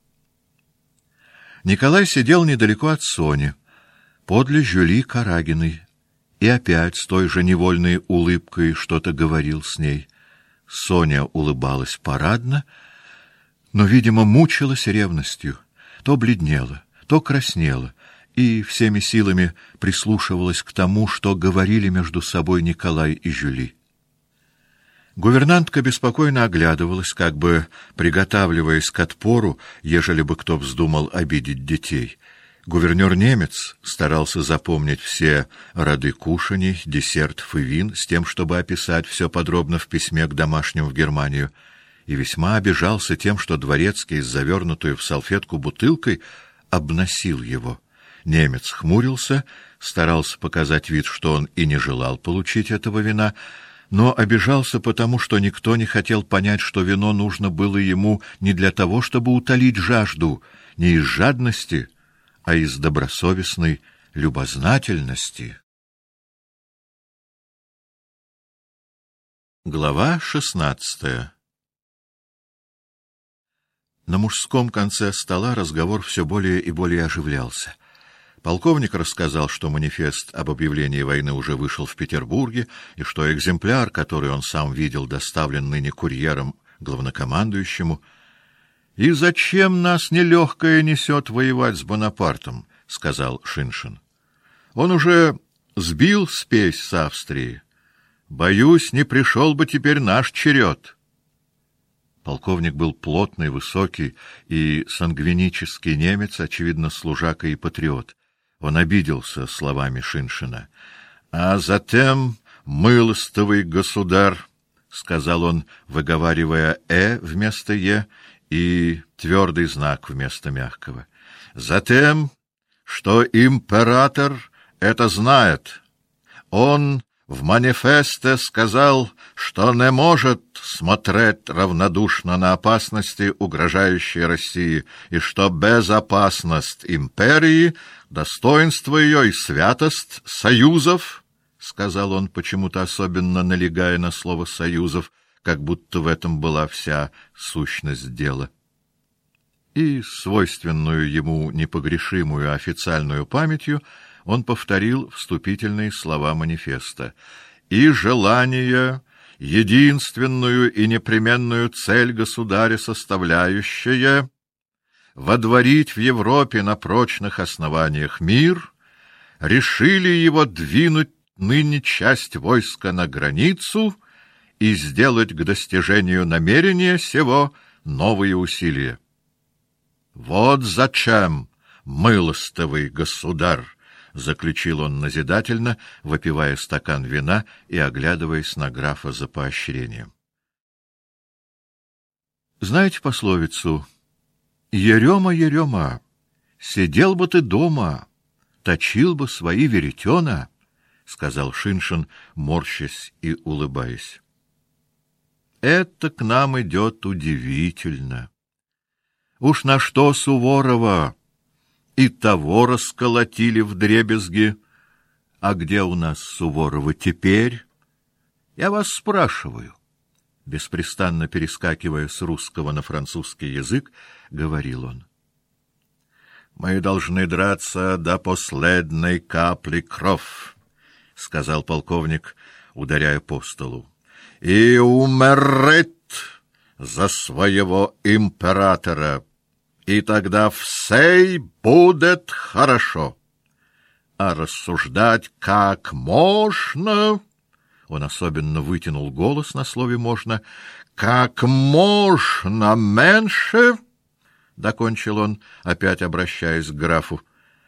A: Николай сидел недалеко от Сони, подле Жюли Карагиной, и опять с той же невольной улыбкой что-то говорил с ней. Соня улыбалась парадно, но, видимо, мучилась ревностью, то бледнела, то краснела, и всеми силами прислушивалась к тому, что говорили между собой Николай и Жюли. Гувернантка беспокойно оглядывалась, как бы приготавливаясь к отпору, ежели бы кто вздумал обидеть детей. Гувернер-немец старался запомнить все роды кушаний, десертов и вин с тем, чтобы описать все подробно в письме к домашним в Германию, и весьма обижался тем, что дворецкий с завернутой в салфетку бутылкой обносил его. Немец хмурился, старался показать вид, что он и не желал получить этого вина, но обижался потому, что никто не хотел понять, что вино нужно было ему не для того, чтобы утолить жажду, не из жадности, а из добросовестной любознательности. Глава 16. На мужском конце стола разговор все более и более оживлялся. Полковник рассказал, что манифест об объявлении войны уже вышел в Петербурге, и что экземпляр, который он сам видел, доставлен ныне курьером главнокомандующему. «И зачем нас нелегкое несет воевать с Бонапартом?» — сказал Шиншин. «Он уже сбил спесь с Австрии. Боюсь, не пришел бы теперь наш черед». Полковник был плотный, высокий и сангвинический немец, очевидно, служака и патриот. Он обиделся словами Шиншина. «А затем, милостивый государь, — сказал он, выговаривая вместо «е» и твердый знак вместо мягкого, — затем, что император это знает. Он в манифесте сказал, что не может смотреть равнодушно на опасности, угрожающие России, и что безопасность империи, достоинство ее и святость союзов, — сказал он, почему-то особенно налегая на слово «союзов», как будто в этом была вся сущность дела. И свойственную ему непогрешимую официальную памятью он повторил вступительные слова манифеста. «И желание, единственную и непременную цель государя составляющее, водворить в Европе на прочных основаниях мир, решили его двинуть ныне часть войска на границу и сделать к достижению намерения сего новые усилия. Вот зачем, милостивый государь, — заключил он назидательно, выпивая стакан вина и оглядываясь на графа за поощрением. Знаете пословицу «Ерема, Ерема, сидел бы ты дома, точил бы свои веретена», — сказал Шиншин, морщась и улыбаясь. «Это к нам идет удивительно. Уж на что Суворова и того расколотили вдребезги. А где у нас Суворова теперь? Я вас спрашиваю». Беспрестанно перескакивая с русского на французский язык, говорил он. «Мы должны драться до последней капли кровь», — сказал полковник, ударяя по столу, — «и умереть за своего императора, и тогда всей будет хорошо. А рассуждать как можно...» Он особенно вытянул голос на слове «можно». «Как можно меньше...» — докончил он, опять обращаясь к графу.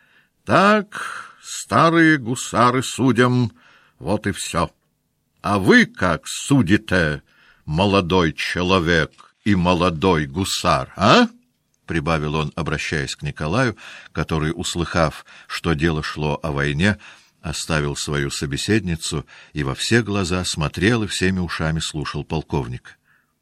A: «Так, старые гусары судим, вот и все. А вы как судите, молодой человек и молодой гусар, а?» — прибавил он, обращаясь к Николаю, который, услыхав, что дело шло о войне, оставил свою собеседницу и во все глаза смотрел и всеми ушами слушал полковника.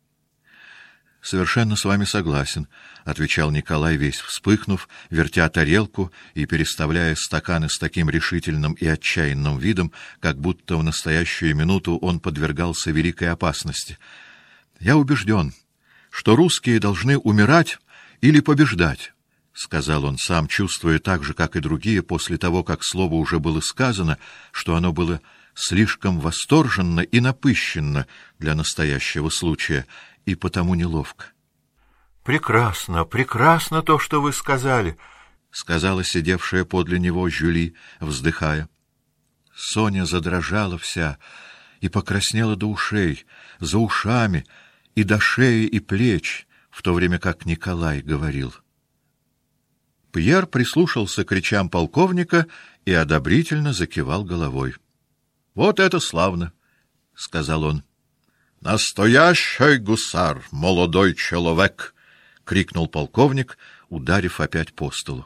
A: «Совершенно с вами согласен», — отвечал Николай, весь вспыхнув, вертя тарелку и переставляя стаканы с таким решительным и отчаянным видом, как будто в настоящую минуту он подвергался великой опасности. «Я убежден, что русские должны умирать или побеждать», — сказал он сам, чувствуя так же, как и другие, после того, как слово уже было сказано, что оно было слишком восторженно и напыщенно для настоящего случая, и потому неловко. «Прекрасно, прекрасно то, что вы сказали», — сказала сидевшая подле него Жюли, вздыхая. Соня задрожала вся и покраснела до ушей, за ушами и до шеи и плеч, в то время как Николай говорил. Пьер прислушался к речам полковника и одобрительно закивал головой. — Вот это славно! — сказал он. — Настоящий гусар, молодой человек! — крикнул полковник, ударив опять по столу.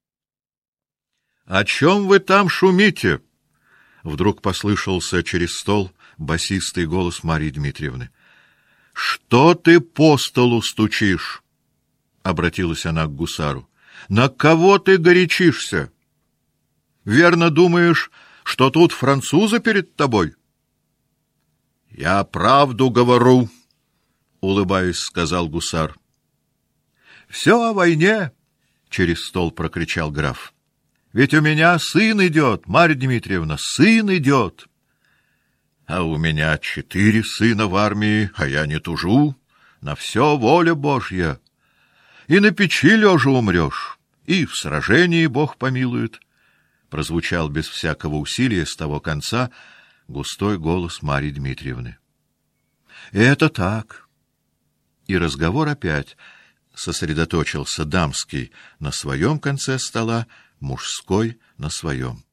A: — О чем вы там шумите? — вдруг послышался через стол басистый голос Марьи Дмитриевны. — Что ты по столу стучишь? — обратилась она к гусару. — На кого ты горячишься? Верно думаешь, что тут французы перед тобой? — Я правду говорю, — улыбаясь, сказал гусар. — Все о войне, — через стол прокричал граф. — Ведь у меня сын идет, Марья Дмитриевна, сын идет. — А у меня 4 сына в армии, а я не тужу. На все воля Божья. И на печи лежа умрешь, и в сражении Бог помилует. Прозвучал без всякого усилия с того конца густой голос Марьи Дмитриевны. — Это так. И разговор опять сосредоточился дамский на своем конце стола, мужской на своем.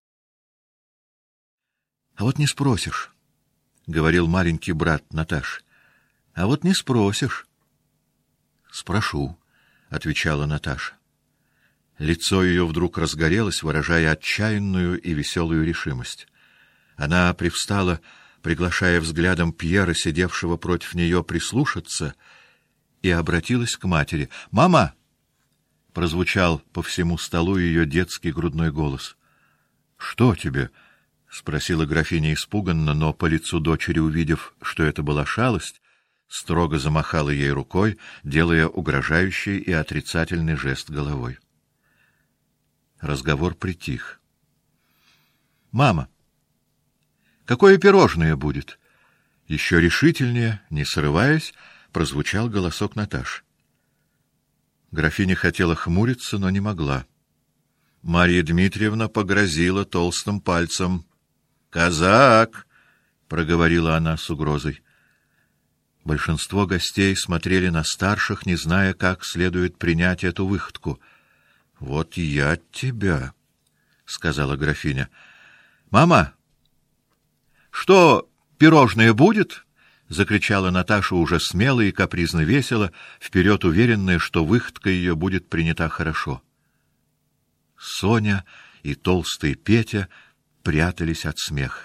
A: — А вот не спросишь, — говорил маленький брат Наташи. — А вот не спросишь. — Спрошу, — отвечала Наташа. Лицо ее вдруг разгорелось, выражая отчаянную и веселую решимость. Она привстала, приглашая взглядом Пьера, сидевшего против нее, прислушаться, и обратилась к матери. — Мама! — прозвучал по всему столу ее детский грудной голос. — Что тебе? — спросила графиня испуганно, но по лицу дочери, увидев, что это была шалость, строго замахала ей рукой, делая угрожающий и отрицательный жест головой. Разговор притих. — Мама, какое пирожное будет? Еще решительнее, не срываясь, прозвучал голосок Наташи. Графиня хотела хмуриться, но не могла. Марья Дмитриевна погрозила толстым пальцем. — Казак! — проговорила она с угрозой. Большинство гостей смотрели на старших, не зная, как следует принять эту выходку. — Вот я тебя, — сказала графиня. — Мама, что, пирожное будет? — закричала Наташа уже смело и капризно весело, вперед уверенная, что выходка ее будет принята хорошо. Соня и толстый Петя прятались от смеха.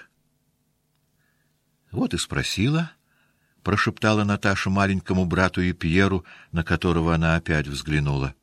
A: — Вот и спросила, — прошептала Наташа маленькому брату и Пьеру, на которого она опять взглянула.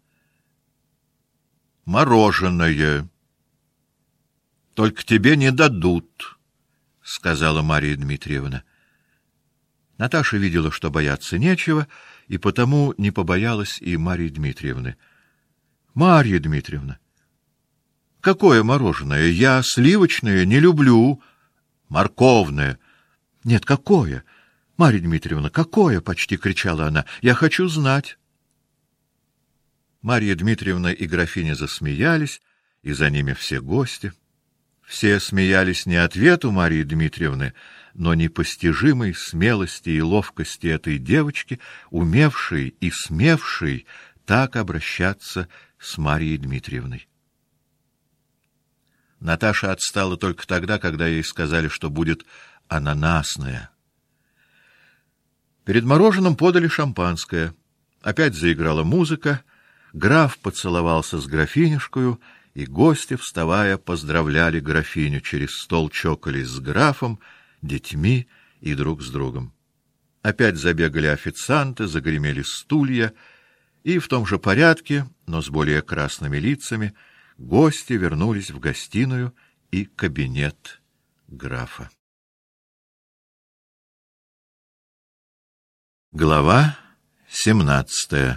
A: — Мороженое. — Только тебе не дадут, — сказала Марья Дмитриевна. Наташа видела, что бояться нечего, и потому не побоялась и Марьи Дмитриевны. — Марья Дмитриевна, какое мороженое? Я сливочное не люблю. — Морковное. — Нет, какое? — Марья Дмитриевна, какое? — почти кричала она. — Я хочу знать. Марья Дмитриевна и графиня засмеялись, и за ними все гости. Все смеялись не ответу Марьи Дмитриевны, но непостижимой смелости и ловкости этой девочки, умевшей и смевшей так обращаться с Марьей Дмитриевной. Наташа отстала только тогда, когда ей сказали, что будет ананасная. Перед мороженым подали шампанское. Опять заиграла музыка, граф поцеловался с графинюшкою, и гости, вставая, поздравляли графиню, через стол чокались с графом, детьми и друг с другом. Опять забегали официанты, загремели стулья, и в том же порядке, но с более красными лицами, гости вернулись в гостиную и кабинет графа. Глава 17.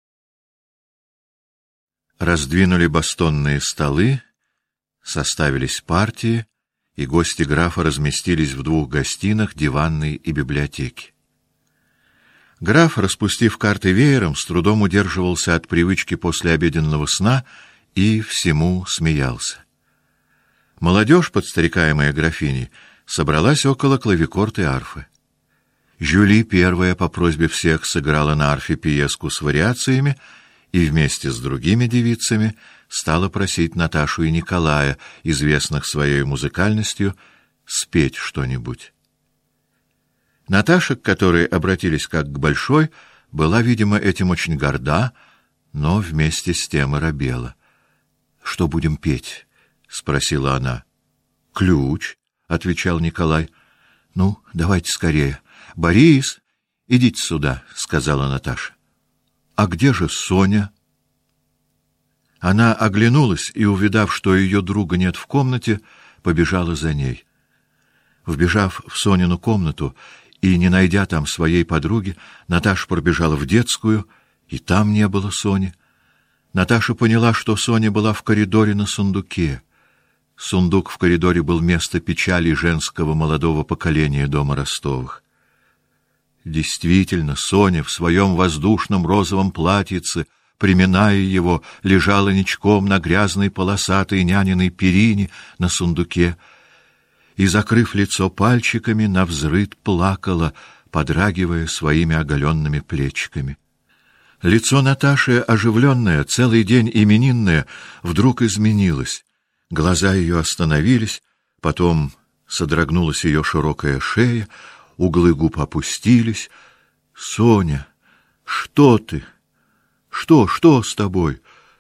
A: Раздвинули бастонные столы, составились партии, и гости графа разместились в 2 гостинах, диванной и библиотеки. Граф, распустив карты веером, с трудом удерживался от привычки после обеденного сна и всему смеялся. Молодежь, подстрекаемая графиней, собралась около клавикорд и арфы. Жюли первая по просьбе всех сыграла на арфе пиеску с вариациями, и вместе с другими девицами стала просить Наташу и Николая, известных своей музыкальностью, спеть что-нибудь. Наташа, к которой обратились как к большой, была, видимо, этим очень горда, но вместе с тем и робела. — Что будем петь? — спросила она. — Ключ, — отвечал Николай. — Ну, давайте скорее. — Борис, идите сюда, — сказала Наташа. — А где же Соня? Она оглянулась и, увидав, что ее друга нет в комнате, побежала за ней. Вбежав в Сонину комнату и не найдя там своей подруги, Наташа пробежала в детскую, и там не было Сони. Наташа поняла, что Соня была в коридоре на сундуке. Сундук в коридоре был место печали женского молодого поколения дома Ростовых. Действительно, Соня в своем воздушном розовом платьице, приминая его, лежала ничком на грязной полосатой няниной перине на сундуке и, закрыв лицо пальчиками, навзрыд плакала, подрагивая своими оголенными плечиками. Лицо Наташи, оживленное, целый день именинное, вдруг изменилось. Глаза ее остановились, потом содрогнулась ее широкая шея, углы губ опустились. — Соня, что ты? Что с тобой?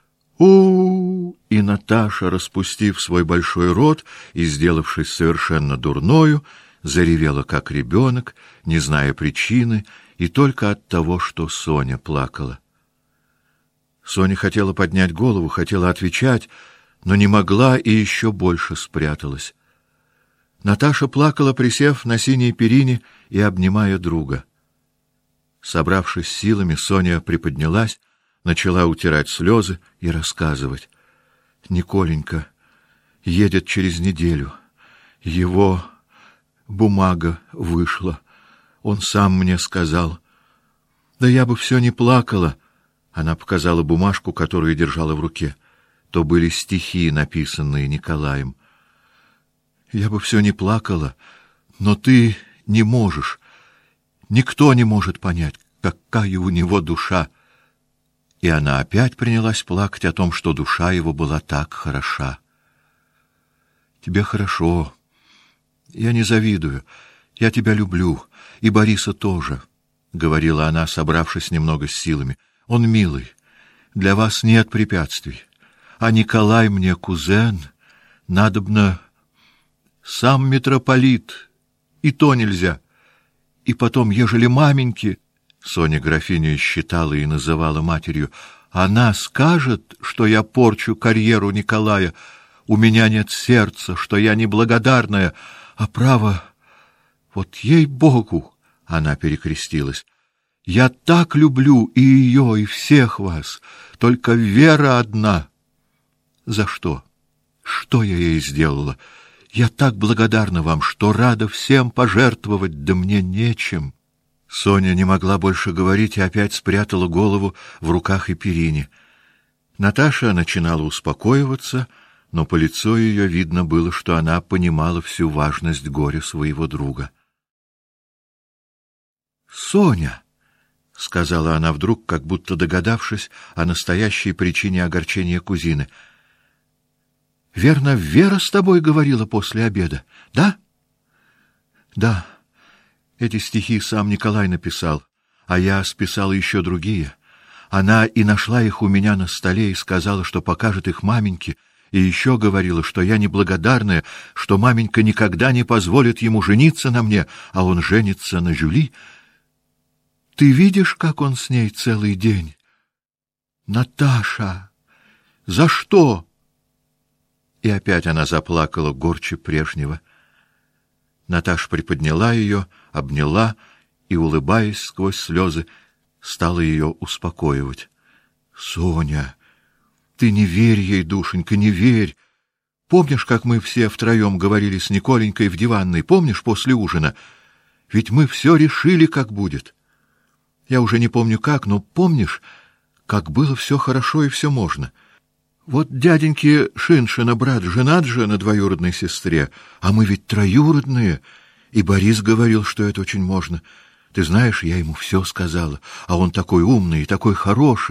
A: У-у-у! И Наташа, распустив свой большой рот и сделавшись совершенно дурною, заревела, как ребенок, не зная причины, и только от того, что Соня плакала. Соня хотела поднять голову, хотела отвечать, но не могла и еще больше спряталась. Наташа плакала, присев на синей перине и обнимая друга. Собравшись силами, Соня приподнялась, начала утирать слезы и рассказывать. Николенька едет через неделю. Его бумага вышла. Он сам мне сказал. Да я бы все не плакала. Она показала бумажку, которую держала в руке. То были стихи, написанные Николаем. Я бы все не плакала, но ты не можешь. Никто не может понять, какая у него душа. И она опять принялась плакать о том, что душа его была так хороша. Тебе хорошо. Я не завидую. Я тебя люблю. И Бориса тоже, — говорила она, собравшись немного с силами. Он милый. Для вас нет препятствий. А Николай мне кузен. Надобно сам митрополит. И то нельзя. И потом, ежели маменьки... Соня графиню считала и называла матерью. Она скажет, что я порчу карьеру Николая. У меня нет сердца, что я неблагодарная, а право... Вот ей-богу, она перекрестилась. Я так люблю и ее, и всех вас, только вера одна. За что? Что я ей сделала? Я так благодарна вам, что рада всем пожертвовать, да мне нечем. Соня не могла больше говорить и опять спрятала голову в руках и перине. Наташа начинала успокоиваться, но по лицу ее видно было, что она понимала всю важность горя своего друга. «Соня!» — сказала она вдруг, как будто догадавшись о настоящей причине огорчения кузины. «Верно, Вера с тобой говорила после обеда, да?» «Да. Эти стихи сам Николай написал, а я списала еще другие. Она и нашла их у меня на столе и сказала, что покажет их маменьке, и еще говорила, что я неблагодарная, что маменька никогда не позволит ему жениться на мне, а он женится на Жюли. Ты видишь, как он с ней целый день? Наташа, за что?» И опять она заплакала горче прежнего. Наташа приподняла ее, обняла и, улыбаясь сквозь слезы, стала ее успокоивать. — Соня, ты не верь ей, душенька, не верь. Помнишь, как мы все втроем говорили с Николенькой в диванной, помнишь, после ужина? Ведь мы все решили, как будет. Я уже не помню как, но помнишь, как было все хорошо и все можно. Вот дяденьки Шиншина брат женат же на двоюродной сестре, а мы ведь троюродные, и Борис говорил, что это очень можно. Ты знаешь, я ему все сказала, а он такой умный и такой хороший.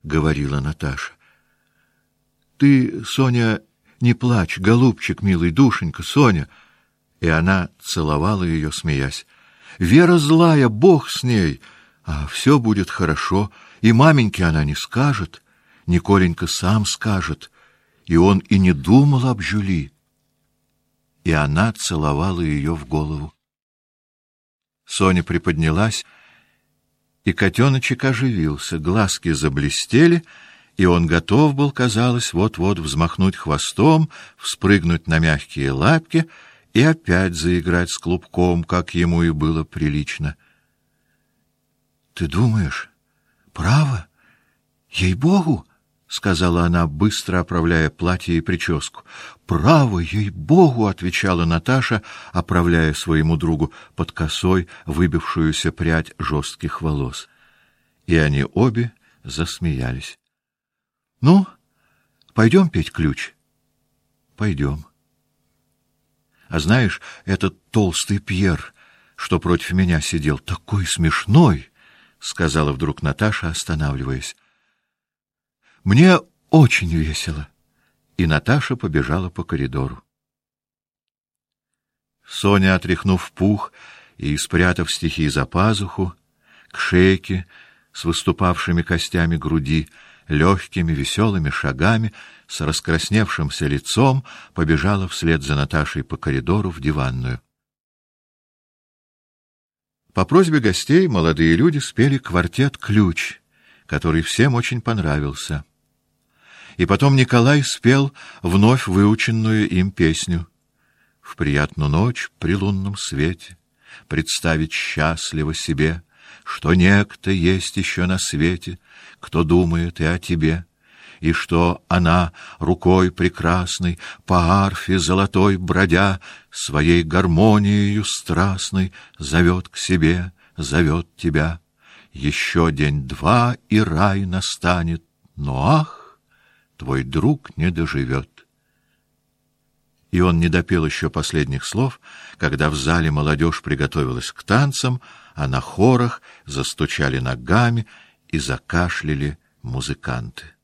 A: — говорила Наташа. — Ты, Соня, не плачь, голубчик милый, душенька, Соня. И она целовала ее, смеясь. — Вера злая, Бог с ней, а все будет хорошо, и маменьке она не скажет, Николенька сам скажет, и он и не думал об Жюли. И она целовала ее в голову. Соня приподнялась, и котеночек оживился, глазки заблестели, и он готов был, казалось, вот-вот взмахнуть хвостом, вспрыгнуть на мягкие лапки и опять заиграть с клубком, как ему и было прилично. — Ты думаешь, право? Ей-богу! — сказала она, быстро оправляя платье и прическу. — Право, ей-богу! — отвечала Наташа, оправляя своему другу под косой выбившуюся прядь жестких волос. И они обе засмеялись. — Ну, пойдем петь ключ? — Пойдем. — А знаешь, этот толстый Пьер, что против меня сидел, такой смешной! — сказала вдруг Наташа, останавливаясь. Мне очень весело. И Наташа побежала по коридору. Соня, отряхнув пух и спрятав стихи за пазуху, к шейке с выступавшими костями груди, легкими веселыми шагами, с раскрасневшимся лицом, побежала вслед за Наташей по коридору в диванную. По просьбе гостей молодые люди спели квартет «Ключ», который всем очень понравился. И потом Николай спел вновь выученную им песню: «В приятную ночь при лунном свете представить счастливо себе, что некто есть еще на свете, кто думает и о тебе, и что она рукой прекрасной по арфе золотой бродя своей гармонией страстной зовет к себе, зовет тебя. Еще день-два, и рай настанет, но ах, твой друг не доживет». И он не допел еще последних слов, когда в зале молодежь приготовилась к танцам, а на хорах застучали ногами и закашляли музыканты.